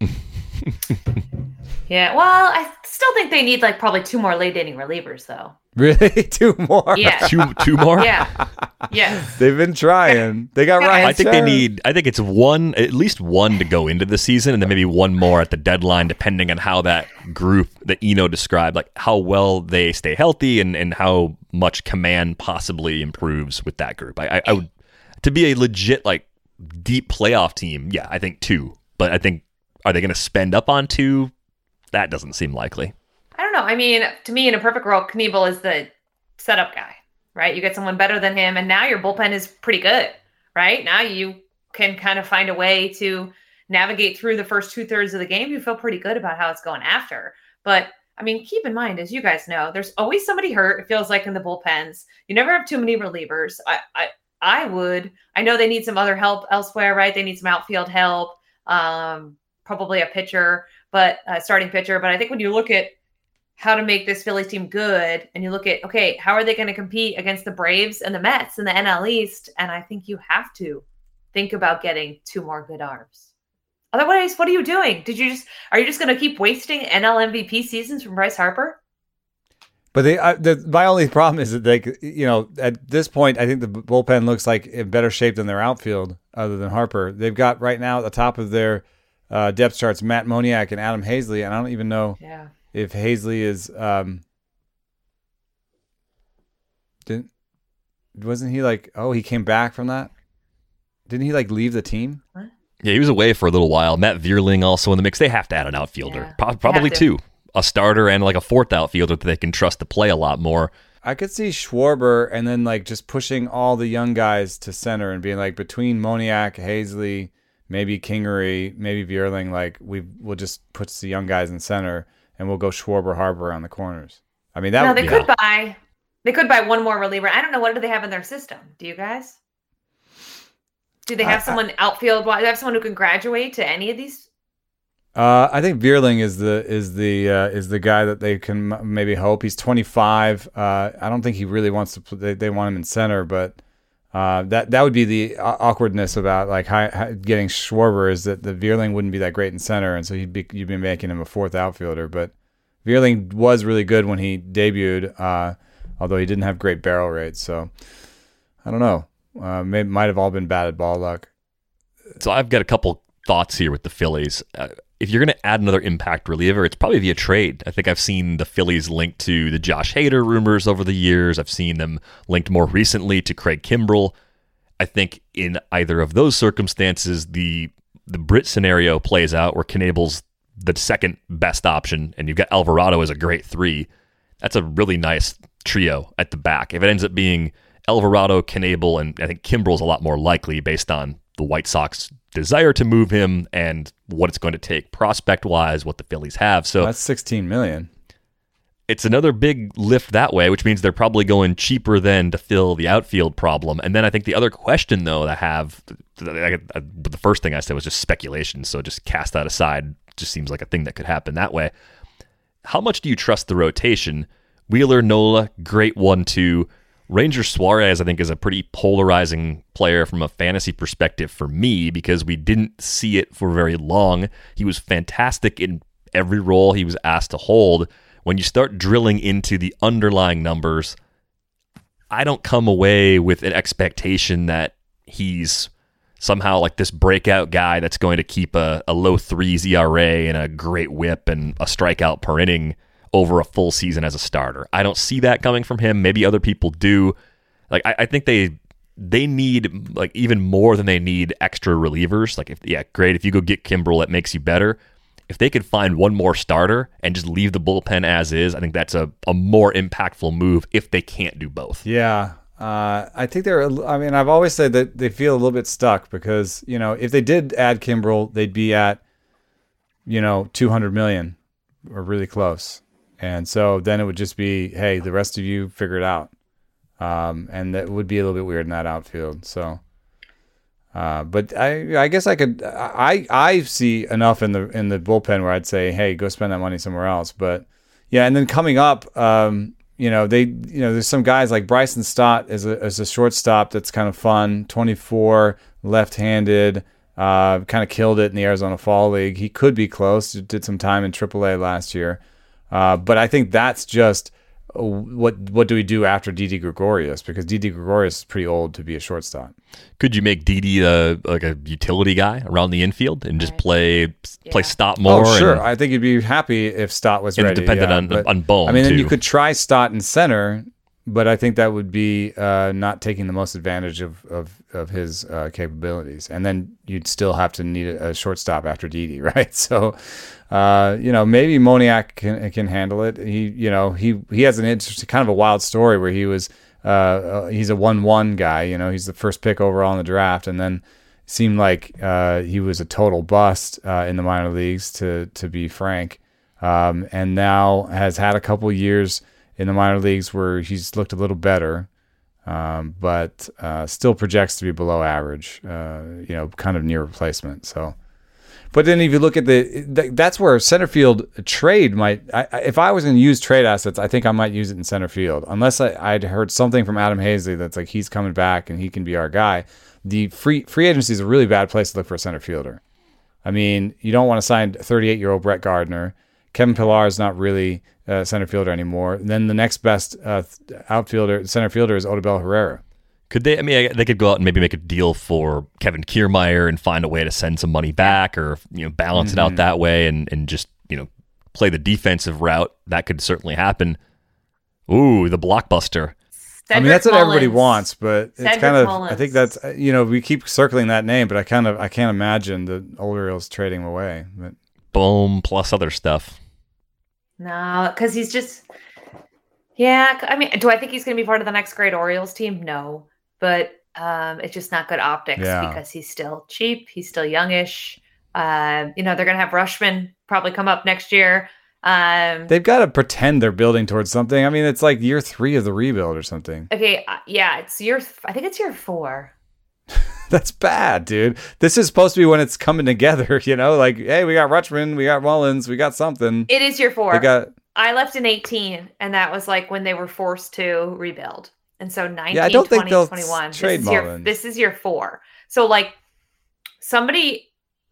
Yeah, well, I still think they need probably 2 more late inning relievers, though. Really? 2 more? Yeah. Two more? Yeah. Yes. They've been trying. They got Ryan. I think it's at least one to go into the season, and then maybe one more at the deadline, depending on how that group that Eno described, how well they stay healthy and how much command possibly improves with that group. I would, to be a legit deep playoff team, yeah, I think 2. But I think, are they going to spend up on 2? That doesn't seem likely. I don't know. To me, in a perfect world, Knebel is the setup guy, right? You get someone better than him, and now your bullpen is pretty good, right? Now you can kind of find a way to navigate through the first 2/3 of the game. You feel pretty good about how it's going after. But, keep in mind, as you guys know, there's always somebody hurt, it feels like, in the bullpens. You never have too many relievers. I know they need some other help elsewhere, right? They need some outfield help, probably a pitcher, but a starting pitcher. But I think when you look at how to make this Phillies team good, and you look at, okay, how are they going to compete against the Braves and the Mets in the NL East? And I think you have to think about getting 2 more good arms. Otherwise, what are you doing? Are you just going to keep wasting NL MVP seasons from Bryce Harper? But my only problem is that at this point, I think the bullpen looks like in better shape than their outfield, other than Harper. They've got right now at the top of their depth charts Matt Moniak and Adam Hazley, and I don't even know if Hazley is wasn't he he came back from that? Didn't he leave the team? What? Yeah, he was away for a little while. Matt Vierling also in the mix. They have to add an outfielder. Yeah, probably 2. A starter and a 4th outfielder that they can trust to play a lot more. I could see Schwarber and then just pushing all the young guys to center and being between Moniak, Hazley, maybe Kingery, maybe Vierling, we'll just put the young guys in center and we'll go Schwarber, Harper on the corners. They could buy 1 more reliever. I don't know, what do they have in their system? Do you guys? Do they have someone outfield? Do they have someone who can graduate to any of these? I think Vierling is the guy that they can maybe hope. He's 25. I don't think he really wants to. They want him in center, but that would be the awkwardness about getting Schwarber, is that the Vierling wouldn't be that great in center, and so you'd be making him a 4th outfielder. But Vierling was really good when he debuted, although he didn't have great barrel rates. So I don't know. Might have all been batted ball luck. So I've got a couple thoughts here with the Phillies. If you're going to add another impact reliever, it's probably via trade. I think I've seen the Phillies linked to the Josh Hader rumors over the years. I've seen them linked more recently to Craig Kimbrell. I think in either of those circumstances, the Britt scenario plays out where Knebel's the second best option, and you've got Alvarado as a great 3. That's a really nice trio at the back. If it ends up being Alvarado, Knebel, and I think Kimbrel's a lot more likely based on the White Sox desire to move him and what it's going to take prospect-wise, what the Phillies have. So that's $16 million. It's another big lift that way, which means they're probably going cheaper than to fill the outfield problem. And then I think the other question, though, that I have, the first thing I said was just speculation, so just cast that aside. Just seems like a thing that could happen that way. How much do you trust the rotation? Wheeler, Nola, great 1-2. Ranger Suarez, I think, is a pretty polarizing player from a fantasy perspective for me because we didn't see it for very long. He was fantastic in every role he was asked to hold. When you start drilling into the underlying numbers, I don't come away with an expectation that he's somehow like this breakout guy that's going to keep a low 3s ERA and a great whip and a strikeout per inning over a full season as a starter. I don't see that coming from him. Maybe other people do. Like I think they need like even more than they need extra relievers. Like great. If you go get Kimbrel, it makes you better. If they could find one more starter and just leave the bullpen as is, I think that's a more impactful move if they can't do both. Yeah. I think I've always said that they feel a little bit stuck because, if they did add Kimbrel, they'd be at, $200 million or really close. And so then it would just be, hey, the rest of you figure it out. And that would be a little bit weird in that outfield. So, but I guess I see enough in the bullpen where I'd say, hey, go spend that money somewhere else. But yeah, and then coming up, there's some guys like Bryson Stott as a shortstop that's kind of fun. 24, left-handed, kind of killed it in the Arizona Fall League. He could be close. Did some time in AAA last year, but I think that's just what do we do after Didi Gregorius? Because Didi Gregorius is pretty old to be a shortstop. Could you make Didi like a utility guy around the infield and just play Stott more? Oh, sure. I think you'd be happy if Stott was ready. Dependent on Bohm. I mean, then too. You could try Stott in center, but I think that would be not taking the most advantage of his capabilities. And then you'd still have to need a shortstop after Didi, right? So, maybe Moniak can handle it. He has an interesting, kind of a wild story where he was he's a 1-1 guy. He's the first pick overall in the draft, and then seemed like he was a total bust in the minor leagues, to be frank. And now has had a couple years in the minor leagues where he's looked a little better, but still projects to be below average. Kind of near replacement. So. But then if you look at that's where center field trade might, if I was going to use trade assets, I think I might use it in center field. Unless I'd heard something from Adam Hazley that's like he's coming back and he can be our guy. The free agency is a really bad place to look for a center fielder. I mean, you don't want to sign 38-year-old Brett Gardner. Kevin Pillar is not really a center fielder anymore. And then the next best center fielder is Odubel Herrera. Could they? I mean, they could go out and maybe make a deal for Kevin Kiermaier and find a way to send some money back, or balance it out that way, and just play the defensive route. That could certainly happen. Ooh, the blockbuster. Cedric that's what Mullins. everybody wants, but it's kind of. Mullins. I think that's we keep circling that name, but I can't imagine the Orioles trading him away. But Boom plus other stuff. No, because he's just. Yeah, I mean, do I think he's going to be part of the next great Orioles team? No. But it's just not good optics because he's still cheap. He's still youngish. They're going to have Rushman probably come up next year. They've got to pretend they're building towards something. I mean, it's like year 3 of the rebuild or something. Okay, I think it's year 4. That's bad, dude. This is supposed to be when it's coming together, like, hey, we got Rutschman, we got Mullins, we got something. It is year 4. I left in 18, and that was like when they were forced to rebuild. And so 19, I don't 20, think they'll 21. Trade Mullins. This is year 4. So like somebody,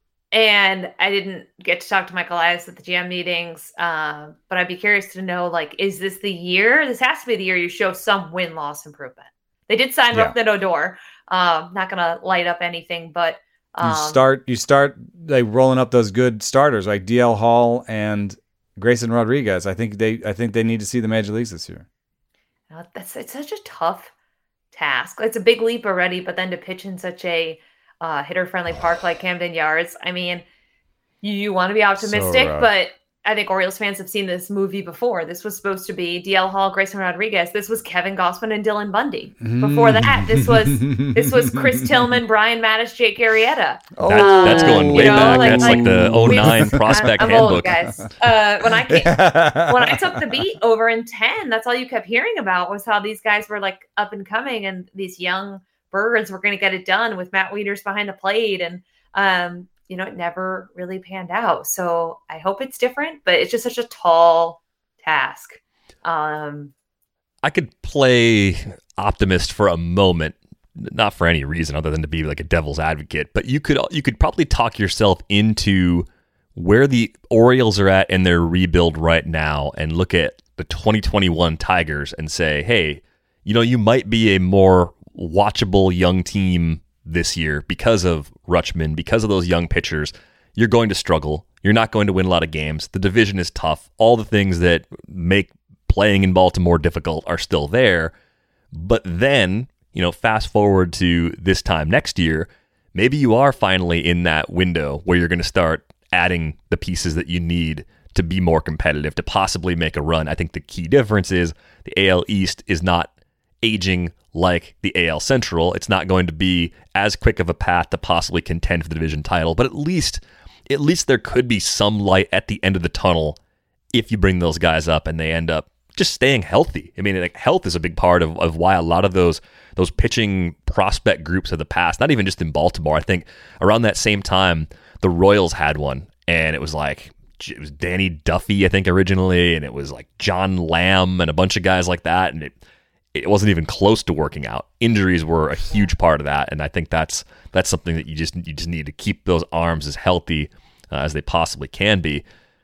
and I didn't get to talk to Mike Elias at the GM meetings, but I'd be curious to know, like, is this the year? This has to be the year you show some win-loss improvement. They did sign Rougned Odor. Not going to light up anything, but you start like rolling up those good starters like DL Hall and Grayson Rodriguez. I think they need to see the major leagues this year. It's such a tough task. It's a big leap already, but then to pitch in such a hitter-friendly park like Camden Yards, I mean, you want to be optimistic, but I think Orioles fans have seen this movie before. This was supposed to be DL Hall, Grayson Rodriguez. This was Kevin Gausman and Dylan Bundy. Before that, this was Chris Tillman, Brian Mattis, Jake Arrieta. That's going way back. That's like the 09 prospect I'm handbook. old, guys. When I took the beat over in 10, that's all you kept hearing about was how these guys were like up and coming, and these young birds were going to get it done with Matt Wieters behind the plate, and it never really panned out. So I hope it's different, but it's just such a tall task. I could play optimist for a moment, not for any reason other than to be like a devil's advocate, but you could probably talk yourself into where the Orioles are at in their rebuild right now and look at the 2021 Tigers and say, hey, you might be a more watchable young team this year because of Rutschman, because of those young pitchers. You're going to struggle. You're not going to win a lot of games. The division is tough. All the things that make playing in Baltimore difficult are still there. But then, fast forward to this time next year, maybe you are finally in that window where you're going to start adding the pieces that you need to be more competitive, to possibly make a run. I think the key difference is the AL East is not aging like the AL Central. It's not going to be as quick of a path to possibly contend for the division title, but at least there could be some light at the end of the tunnel if you bring those guys up and they end up just staying healthy. I mean, like, health is a big part of why a lot of those pitching prospect groups of the past, not even just in Baltimore. I think around that same time, the Royals had one, and it was Danny Duffy, I think, originally, and it was like John Lamb and a bunch of guys like that, and it wasn't even close to working out. Injuries were a huge part of that, and I think that's something that you just need to keep those arms as healthy as they possibly can be.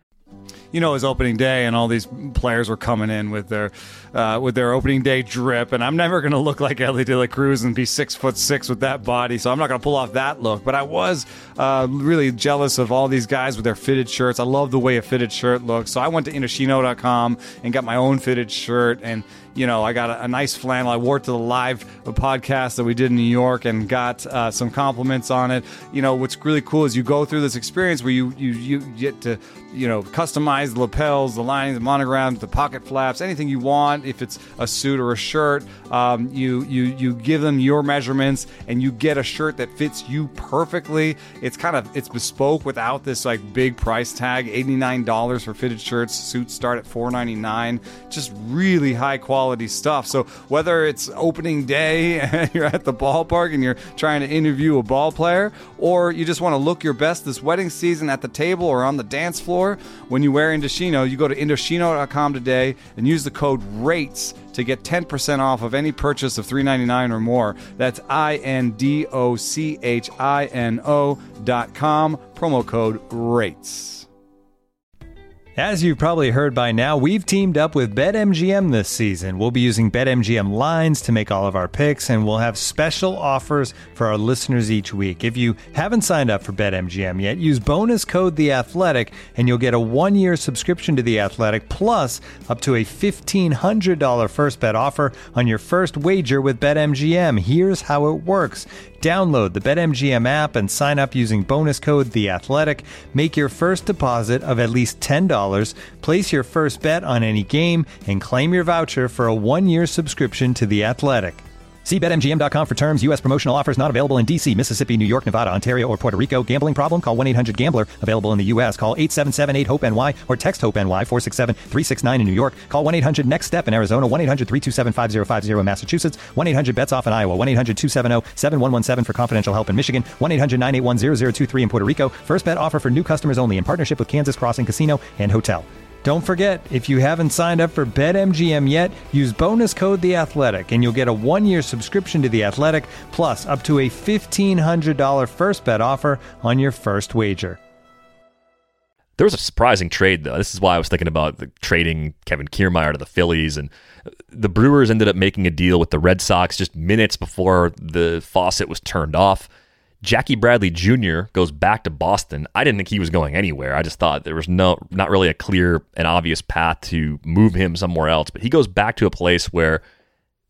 It was opening day, and all these players were coming in with their opening day drip, and I'm never going to look like Ellie De La Cruz and be 6'6" with that body, so I'm not going to pull off that look. But I was really jealous of all these guys with their fitted shirts. I love the way a fitted shirt looks, so I went to Indochino.com and got my own fitted shirt, and I got a nice flannel. I wore it to the live podcast that we did in New York and got some compliments on it. What's really cool is you go through this experience where you get to customize the lapels, the linings, the monograms, the pocket flaps, anything you want. If it's a suit or a shirt, you give them your measurements and you get a shirt that fits you perfectly. It's bespoke without this like big price tag. $89 for fitted shirts. Suits start at $4.99. Just really high quality stuff. So whether it's opening day and you're at the ballpark and you're trying to interview a ball player, or you just want to look your best this wedding season at the table or on the dance floor, when you wear Indochino, you go to Indochino.com today and use the code RATES to get 10% off of any purchase of $3.99 or more. That's INDOCHINO.com, promo code RATES. As you've probably heard by now, we've teamed up with BetMGM this season. We'll be using BetMGM lines to make all of our picks, and we'll have special offers for our listeners each week. If you haven't signed up for BetMGM yet, use bonus code The Athletic, and you'll get a 1-year subscription to The Athletic, plus up to a $1,500 first bet offer on your first wager with BetMGM. Here's how it works. Download the BetMGM app and sign up using bonus code The Athletic. Make your first deposit of at least $10. Place your first bet on any game and claim your voucher for a 1-year subscription to The Athletic. See BetMGM.com for terms. U.S. promotional offers not available in D.C., Mississippi, New York, Nevada, Ontario, or Puerto Rico. Gambling problem? Call 1-800-GAMBLER. Available in the U.S. Call 877-8-HOPE-NY or text HOPE-NY 467-369 in New York. Call 1-800-NEXT-STEP in Arizona. 1-800-327-5050 in Massachusetts. 1-800-BETS-OFF in Iowa. 1-800-270-7117 for confidential help in Michigan. 1-800-981-0023 in Puerto Rico. First bet offer for new customers only in partnership with Kansas Crossing Casino and Hotel. Don't forget, if you haven't signed up for BetMGM yet, use bonus code The Athletic, and you'll get a 1-year subscription to The Athletic, plus up to a $1,500 first bet offer on your first wager. There was a surprising trade, though. This is why I was thinking about trading Kevin Kiermaier to the Phillies, and the Brewers ended up making a deal with the Red Sox just minutes before the faucet was turned off. Jackie Bradley Jr. goes back to Boston. I didn't think he was going anywhere. I just thought there was not really a clear and obvious path to move him somewhere else. But he goes back to a place where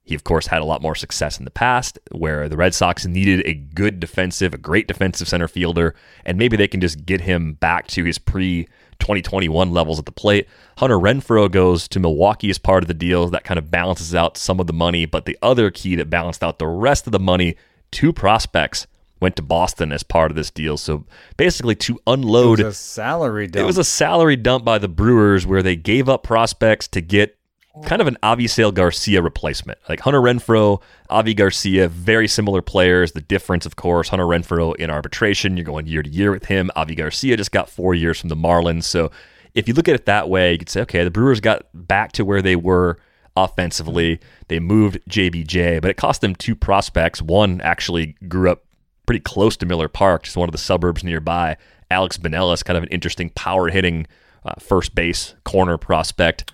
He, of course, had a lot more success in the past where the Red Sox needed a great defensive center fielder, and maybe they can just get him back to his pre-2021 levels at the plate. Hunter Renfroe goes to Milwaukee as part of the deal. That kind of balances out some of the money, but the other key that balanced out the rest of the money, 2 prospects went to Boston as part of this deal. So basically to unload... It was a salary dump. It was a salary dump by the Brewers where they gave up prospects to get kind of an Avisail Garcia replacement. Like Hunter Renfroe, Avi Garcia, very similar players. The difference, of course, Hunter Renfroe in arbitration, you're going year to year with him. Avi Garcia just got 4 years from the Marlins. So if you look at it that way, you could say, okay, the Brewers got back to where they were offensively. They moved JBJ, but it cost them 2 prospects. One actually grew up pretty close to Miller Park, just one of the suburbs nearby. Alex Binelas, kind of an interesting power-hitting first base corner prospect.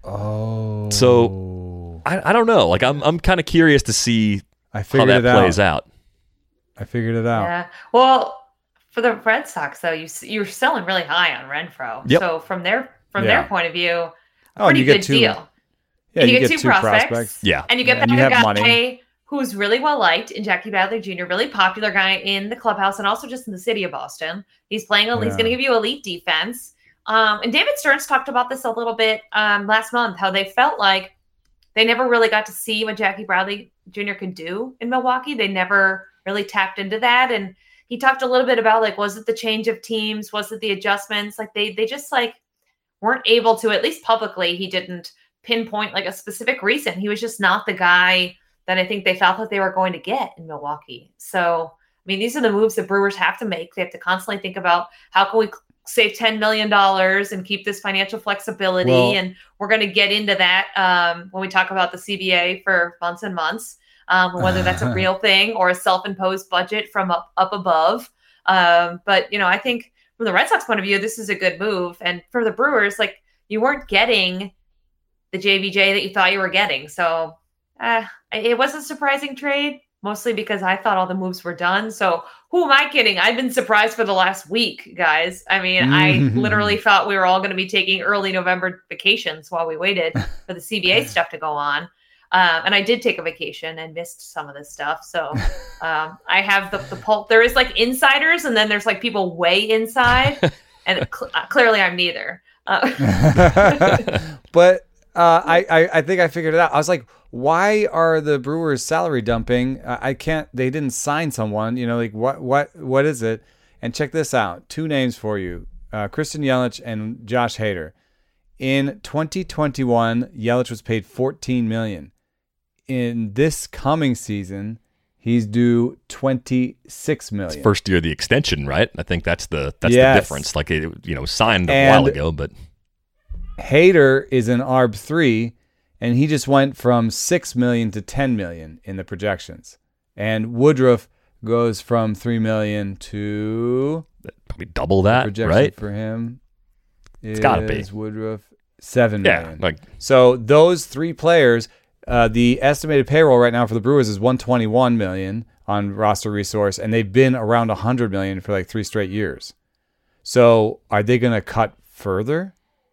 Oh. So I don't know. Like I'm kind of curious to see how that plays out. I figured it out. Yeah. Well, for the Red Sox though, you're selling really high on Renfroe. Yep. So from their point of view, and pretty you good get 2 deal. Yeah, and you get get 2 prospects. Yeah. And you get and back you a have guy money. who's really well liked in Jackie Bradley Jr., really popular guy in the clubhouse and also just in the city of Boston. He's playing he's going to give you elite defense. And David Stearns talked about this a little bit last month, how they felt like they never really got to see what Jackie Bradley Jr. could do in Milwaukee. They never really tapped into that. And he talked a little bit about, like, was it the change of teams? Was it the adjustments? Like, they just, like, weren't able to, at least publicly, he didn't pinpoint, like, a specific reason. He was just not the guy that I think they felt that they were going to get in Milwaukee. So, I mean, these are the moves that Brewers have to make. They have to constantly think about how can we save $10 million and keep this financial flexibility. And we're going to get into that when we talk about the CBA for months and months, whether that's a real thing or a self-imposed budget from up above. But, you know, I think from the Red Sox point of view, this is a good move. And for the Brewers, like, you weren't getting the JBJ that you thought you were getting. So it was a surprising trade, mostly because I thought all the moves were done. So who am I kidding? I've been surprised for the last week, guys. I mean, I literally thought we were all going to be taking early November vacations while we waited for the CBA stuff to go on. And I did take a vacation and missed some of this stuff. So I have the pulse. There is like insiders and then there's like people way inside. And clearly I'm neither. But I think I figured it out. I was like, why are the Brewers salary dumping? They didn't sign someone, you know, like what is it? And check this out. 2 names for you. Christian Yelich and Josh Hader. In 2021, Yelich was paid $14 million. In this coming season, he's due $26 million. It's first year of the extension, right? I think that's the difference. Like it, signed a while ago, but Hader is an ARB 3, and he just went from $6 million to $10 million in the projections. And Woodruff goes from $3 million to probably double that, projection right? For him, it's got to be Woodruff $7 million. Yeah, so those 3 players, the estimated payroll right now for the Brewers is $121 million on Roster Resource, and they've been around $100 million for like 3 straight years. So are they going to cut further?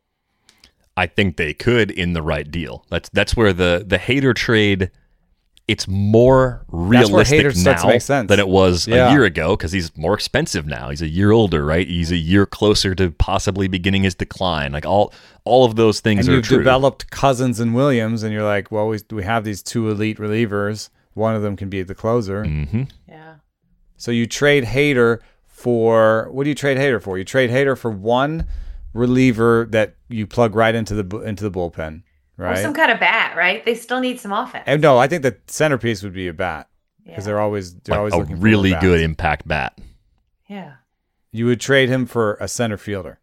I think they could in the right deal. That's where the Hader trade, it's more realistic now than it was a year ago because he's more expensive now. He's a year older, right? He's a year closer to possibly beginning his decline. Like all of those things and are you've true. Developed Cousins and Williams, and you're like, well, we have these 2 elite relievers. One of them can be the closer. Mm-hmm. Yeah. So you trade Hader for, what do you trade Hader for? You trade Hader for one reliever that you plug right into the bullpen, right? Or some kind of bat, right? They still need some offense. And no, I think the centerpiece would be a bat because they're always looking a for really a good impact bat. Yeah. You would trade him for a center fielder.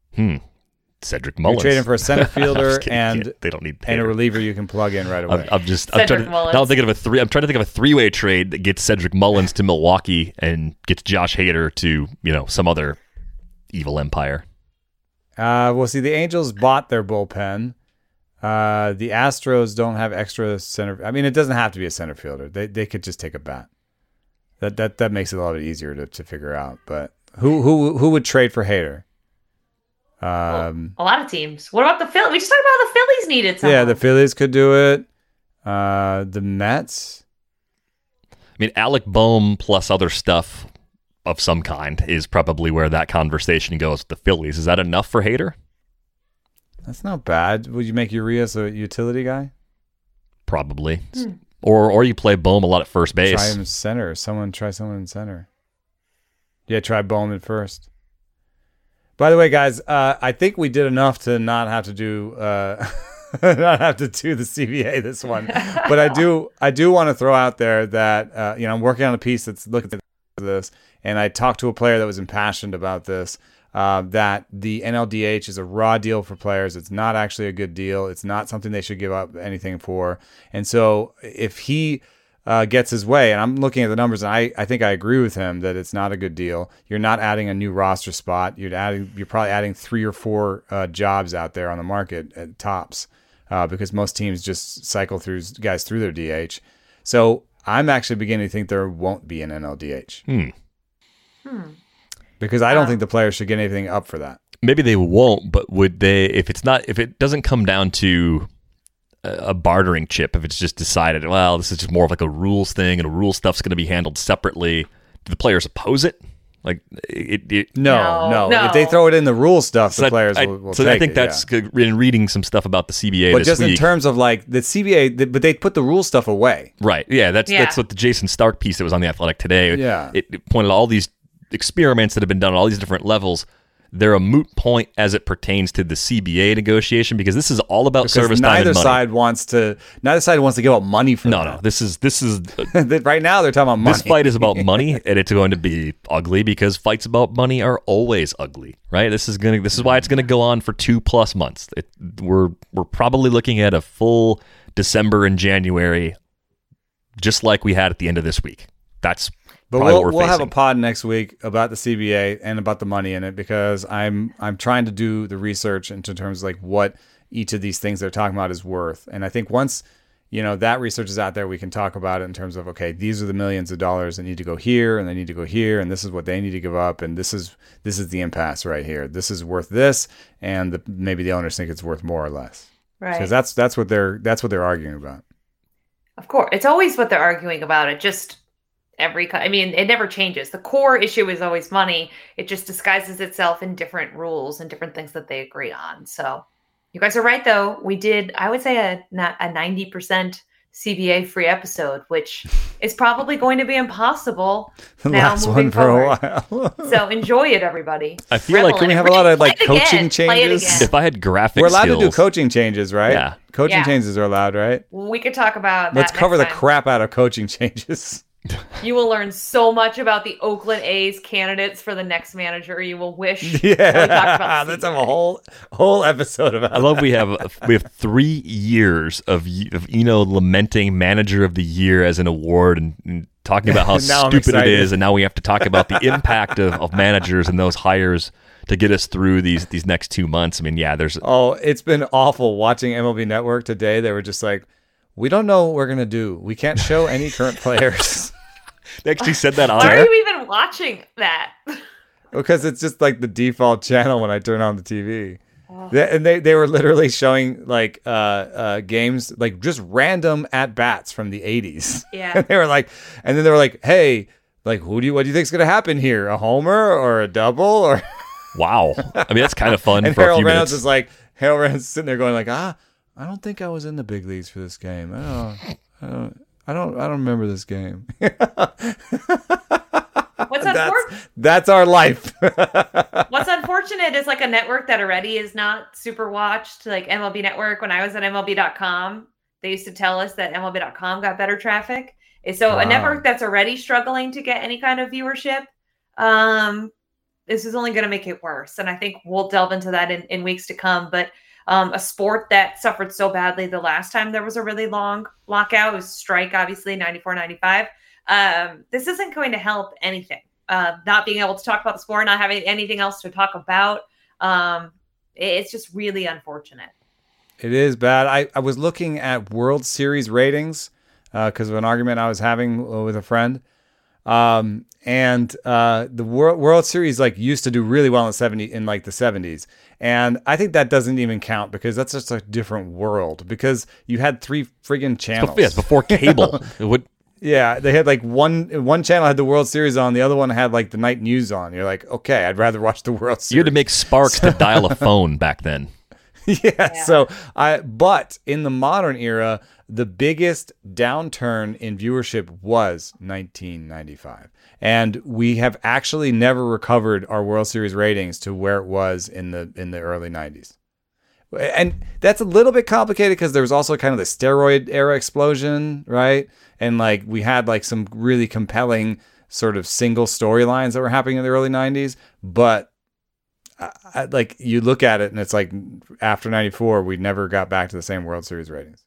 Cedric Mullins. You trade him for a center fielder and they don't need and a reliever you can plug in right away. I'm trying to think of a 3-way trade that gets Cedric Mullins to Milwaukee and gets Josh Hader to some other evil empire. Well, see, the Angels bought their bullpen. The Astros don't have extra center. I mean, it doesn't have to be a center fielder. They could just take a bat. That makes it a little bit easier to figure out. But who would trade for Hader? A lot of teams. What about the Phillies? We just talked about the Phillies needed someone. Yeah, the Phillies could do it. The Mets. I mean, Alec Boehm plus other stuff of some kind is probably where that conversation goes with the Phillies. Is that enough for Hader? That's not bad. Would you make Urias a utility guy? Probably. Or you play Boehm a lot at first base. Try him in center. Try someone in center. Yeah, try Boehm at first. By the way, guys, I think we did enough to not have to do not have to do the CBA this one. But I do want to throw out there that I'm working on a piece that's looking at this, and I talked to a player that was impassioned about this. That the NLDH is a raw deal for players. It's not actually a good deal. It's not something they should give up anything for. And so if he gets his way, and I'm looking at the numbers, and I think I agree with him that it's not a good deal. You're not adding a new roster spot. You're probably adding 3 or 4 jobs out there on the market at tops, because most teams just cycle through guys through their DH. So I'm actually beginning to think there won't be an NLDH. Because I don't think the players should get anything up for that. Maybe they won't, but would they? If it doesn't come down to a bartering chip, if it's just decided, well, this is just more of like a rules thing, and the rule stuff's going to be handled separately, do the players oppose it? Like No. If they throw it in the rule stuff, the players will take it. So I think that's good. In reading some stuff about the CBA, but this just week, in terms of like the CBA, but they put the rule stuff away, right? Yeah, that's what the Jason Stark piece that was on The Athletic today. Yeah, it pointed out all these experiments that have been done at all these different levels. They're a moot point as it pertains to the CBA negotiation, because this is all about service time and money. Neither side wants to give up money for that. No. This is right now they're talking about money. This fight is about money, and it's going to be ugly because fights about money are always ugly, right? This is why it's gonna go on for 2+ months. We're probably looking at a full December and January, just like we had at the end of this week. But we'll have a pod next week about the CBA and about the money in it, because I'm trying to do the research into terms of like what each of these things they're talking about is worth. And I think once that research is out there, we can talk about it in terms of, okay, these are the millions of dollars that need to go here, and they need to go here, and this is what they need to give up, and this is the impasse right here. This is worth this, and maybe the owners think it's worth more or less. Right. Because that's what they're arguing about. Of course, it's always what they're arguing about. It just it never changes. The core issue is always money. It just disguises itself in different rules and different things that they agree on. So you guys are right, though. We did, I would say, a 90% CBA free episode, which is probably going to be impossible now moving forward. A while. So enjoy it, everybody. I feel like we have a lot of like coaching changes. If I had graphic skills. We're allowed skills, to do coaching changes, right? Yeah. Coaching changes are allowed, right? We could talk about that. Let's cover the crap out of coaching changes. You will learn so much about the Oakland A's candidates for the next manager. You will wish. Yeah, let's have a whole episode about. I love we have 3 years of lamenting manager of the year as an award and talking about how stupid it is, and now we have to talk about the impact of managers and those hires to get us through these next 2 months. I mean, it's been awful watching MLB Network today. They were just like, we don't know what we're going to do. We can't show any current players. They actually said that on Why air? are you even watching that? Because it's just like the default channel when I turn on the TV. Oh. They were literally showing like games, like just random at-bats from the 80s. Yeah. And they were like, hey, like, what do you think is going to happen here? A homer or a double? Or wow. I mean, that's kind of fun and for Harold a few Reynolds minutes. is like, Harold Reynolds is sitting there going like, I don't think I was in the big leagues for this game. I don't remember this game. That's our life. What's unfortunate is like a network that already is not super watched, like MLB Network. When I was at MLB.com, they used to tell us that MLB.com got better traffic. So a network that's already struggling to get any kind of viewership, this is only going to make it worse. And I think we'll delve into that in weeks to come. But a sport that suffered so badly the last time there was a really long lockout, it was strike, obviously, 94, 95. This isn't going to help anything. Not being able to talk about the sport, not having anything else to talk about. It's just really unfortunate. It is bad. I was looking at World Series ratings because of an argument I was having with a friend. And the World Series like used to do really well in the 70s. And I think that doesn't even count because that's just a different world because you had 3 friggin' channels. It's before cable. Yeah, they had like one channel had the World Series on, the other one had like the night news on. You're like, okay, I'd rather watch the World Series. You had to make sparks to dial a phone back then. Yeah. But in the modern era, the biggest downturn in viewership was 1995. And we have actually never recovered our World Series ratings to where it was in the early 90s. And that's a little bit complicated because there was also kind of the steroid era explosion, right? And like we had like some really compelling sort of single storylines that were happening in the early 90s. But like you look at it and it's like after 94, we never got back to the same World Series ratings.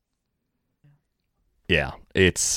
Yeah, it's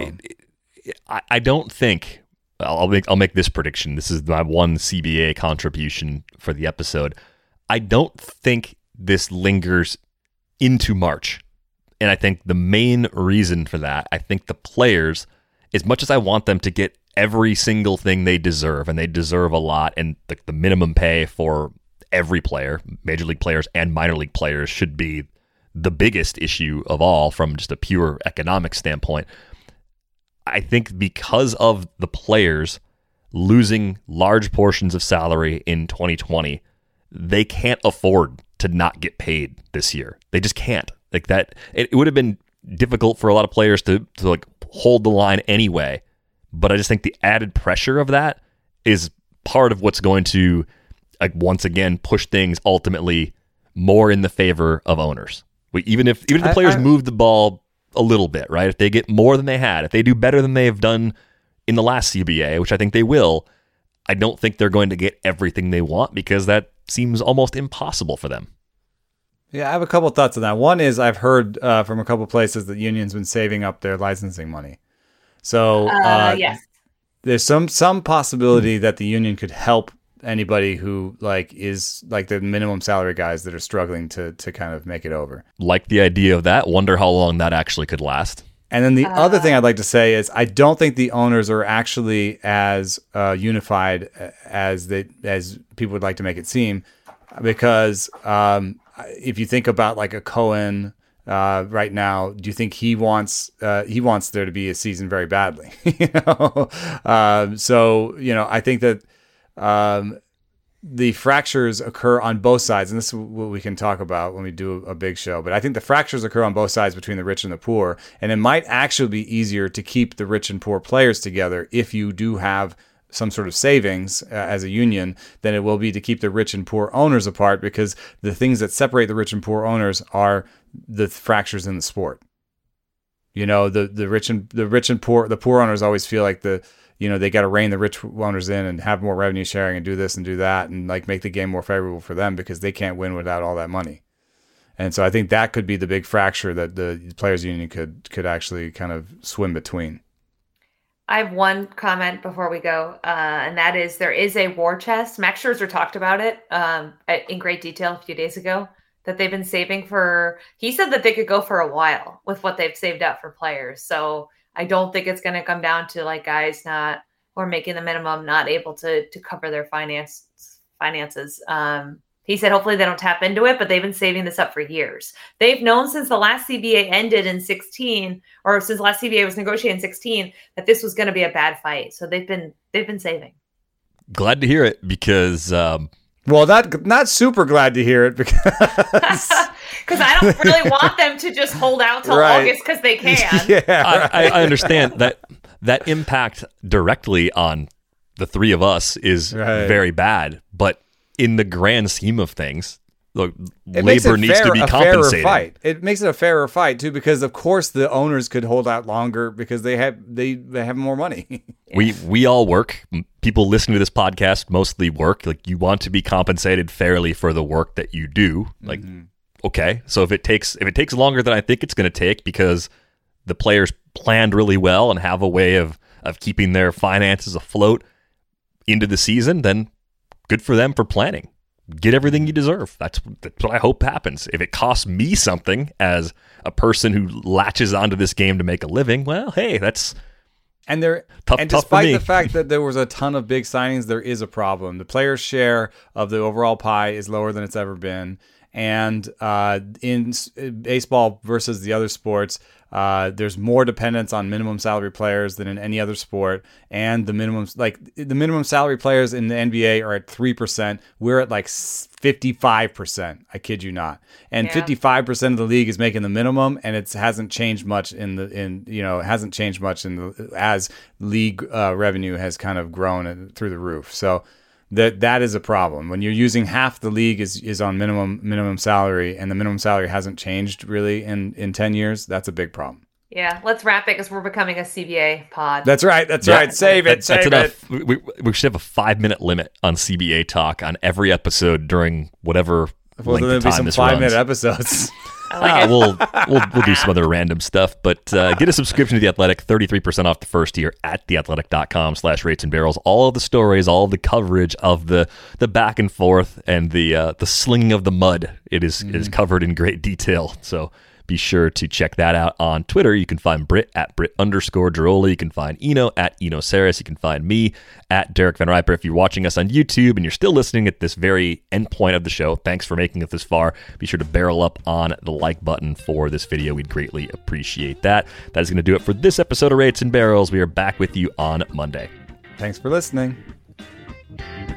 I don't think I'll make this prediction. This is my one CBA contribution for the episode. I don't think this lingers into March. And I think the main reason for that, I think the players, as much as I want them to get every single thing they deserve, and they deserve a lot, and the minimum pay for every player, major league players and minor league players, should be the biggest issue of all from just a pure economic standpoint. I think because of the players losing large portions of salary in 2020, they can't afford to not get paid this year. They just can't. Like that, it would have been difficult for a lot of players to like hold the line anyway. But I just think the added pressure of that is part of what's going to, like, once again, push things ultimately more in the favor of owners. Even if the players move the ball a little bit, right? If they get more than they had, if they do better than they have done in the last CBA, which I think they will, I don't think they're going to get everything they want because that seems almost impossible for them. Yeah, I have a couple of thoughts on that. One is I've heard from a couple of places that Union's been saving up their licensing money. So yes, there's some possibility that the Union could help anybody who like is like the minimum salary guys that are struggling to kind of make it over. Like the idea of that. Wonder how long that actually could last. And then the other thing I'd like to say is I don't think the owners are actually as unified as people would like to make it seem, because if you think about like a Cohen right now, do you think he wants there to be a season very badly? So I think that the fractures occur on both sides, and this is what we can talk about when we do a big show. But I think the fractures occur on both sides between the rich and the poor, and it might actually be easier to keep the rich and poor players together if you do have some sort of savings as a union than it will be to keep the rich and poor owners apart, because the things that separate the rich and poor owners are the fractures in the sport. The rich and poor, the poor owners always feel like they got to rein the rich owners in and have more revenue sharing and do this and do that and like make the game more favorable for them because they can't win without all that money. And so I think that could be the big fracture that the players union could actually kind of swim between. I have one comment before we go, and that is there is a war chest. Max Scherzer talked about it in great detail a few days ago, that they've been saving for. He said that they could go for a while with what they've saved up for players. So I don't think it's going to come down to like guys not or making the minimum, not able to cover their finances. He said hopefully they don't tap into it, but they've been saving this up for years. They've known since the last CBA ended in 2016, or since the last CBA was negotiated in 2016, that this was going to be a bad fight. So they've been saving. Glad to hear it because well, not super glad to hear it because I don't really want them to just hold out till August because they can. Yeah, I understand that impact directly on the three of us is very bad, but in the grand scheme of things, look, labor needs to be compensated. Fight. It makes it a fairer fight too, because of course the owners could hold out longer because they have more money. We all work. People listening to this podcast mostly work. Like, you want to be compensated fairly for the work that you do. Like, okay, so if it takes longer than I think it's going to take because the players planned really well and have a way of keeping their finances afloat into the season, then good for them for planning. Get everything you deserve. That's what I hope happens. If it costs me something as a person who latches onto this game to make a living, well, hey, that's And Tough despite for me. the fact that there was a ton of big signings, there is a problem. The players' share of the overall pie is lower than it's ever been. And in baseball versus the other sports, there's more dependence on minimum salary players than in any other sport. And the minimum salary players in the NBA are at 3%. We're at like 55%. I kid you not. And 55% of the league is making the minimum, and it hasn't changed much as league revenue has kind of grown through the roof. So that is a problem. When you're using half the league is on minimum salary, and the minimum salary hasn't changed really in 10 years, that's a big problem. Yeah, let's wrap it because we're becoming a CBA pod. That's right. Save it. Enough. We should have a 5-minute limit on CBA talk on every episode during whatever length of time this runs. 5-minute episodes. We'll do some other random stuff, but get a subscription to The Athletic, 33% off the first year at theathletic.com/ratesandbarrels. All of the stories, all of the coverage of the back and forth and the slinging of the mud. It is covered in great detail. So be sure to check that out on Twitter. You can find Britt at Britt_Giroli. You can find Eno at Eno Saris. You can find me at Derek Van Riper. If you're watching us on YouTube and you're still listening at this very end point of the show, thanks for making it this far. Be sure to barrel up on the like button for this video. We'd greatly appreciate that. That is going to do it for this episode of Rates and Barrels. We are back with you on Monday. Thanks for listening.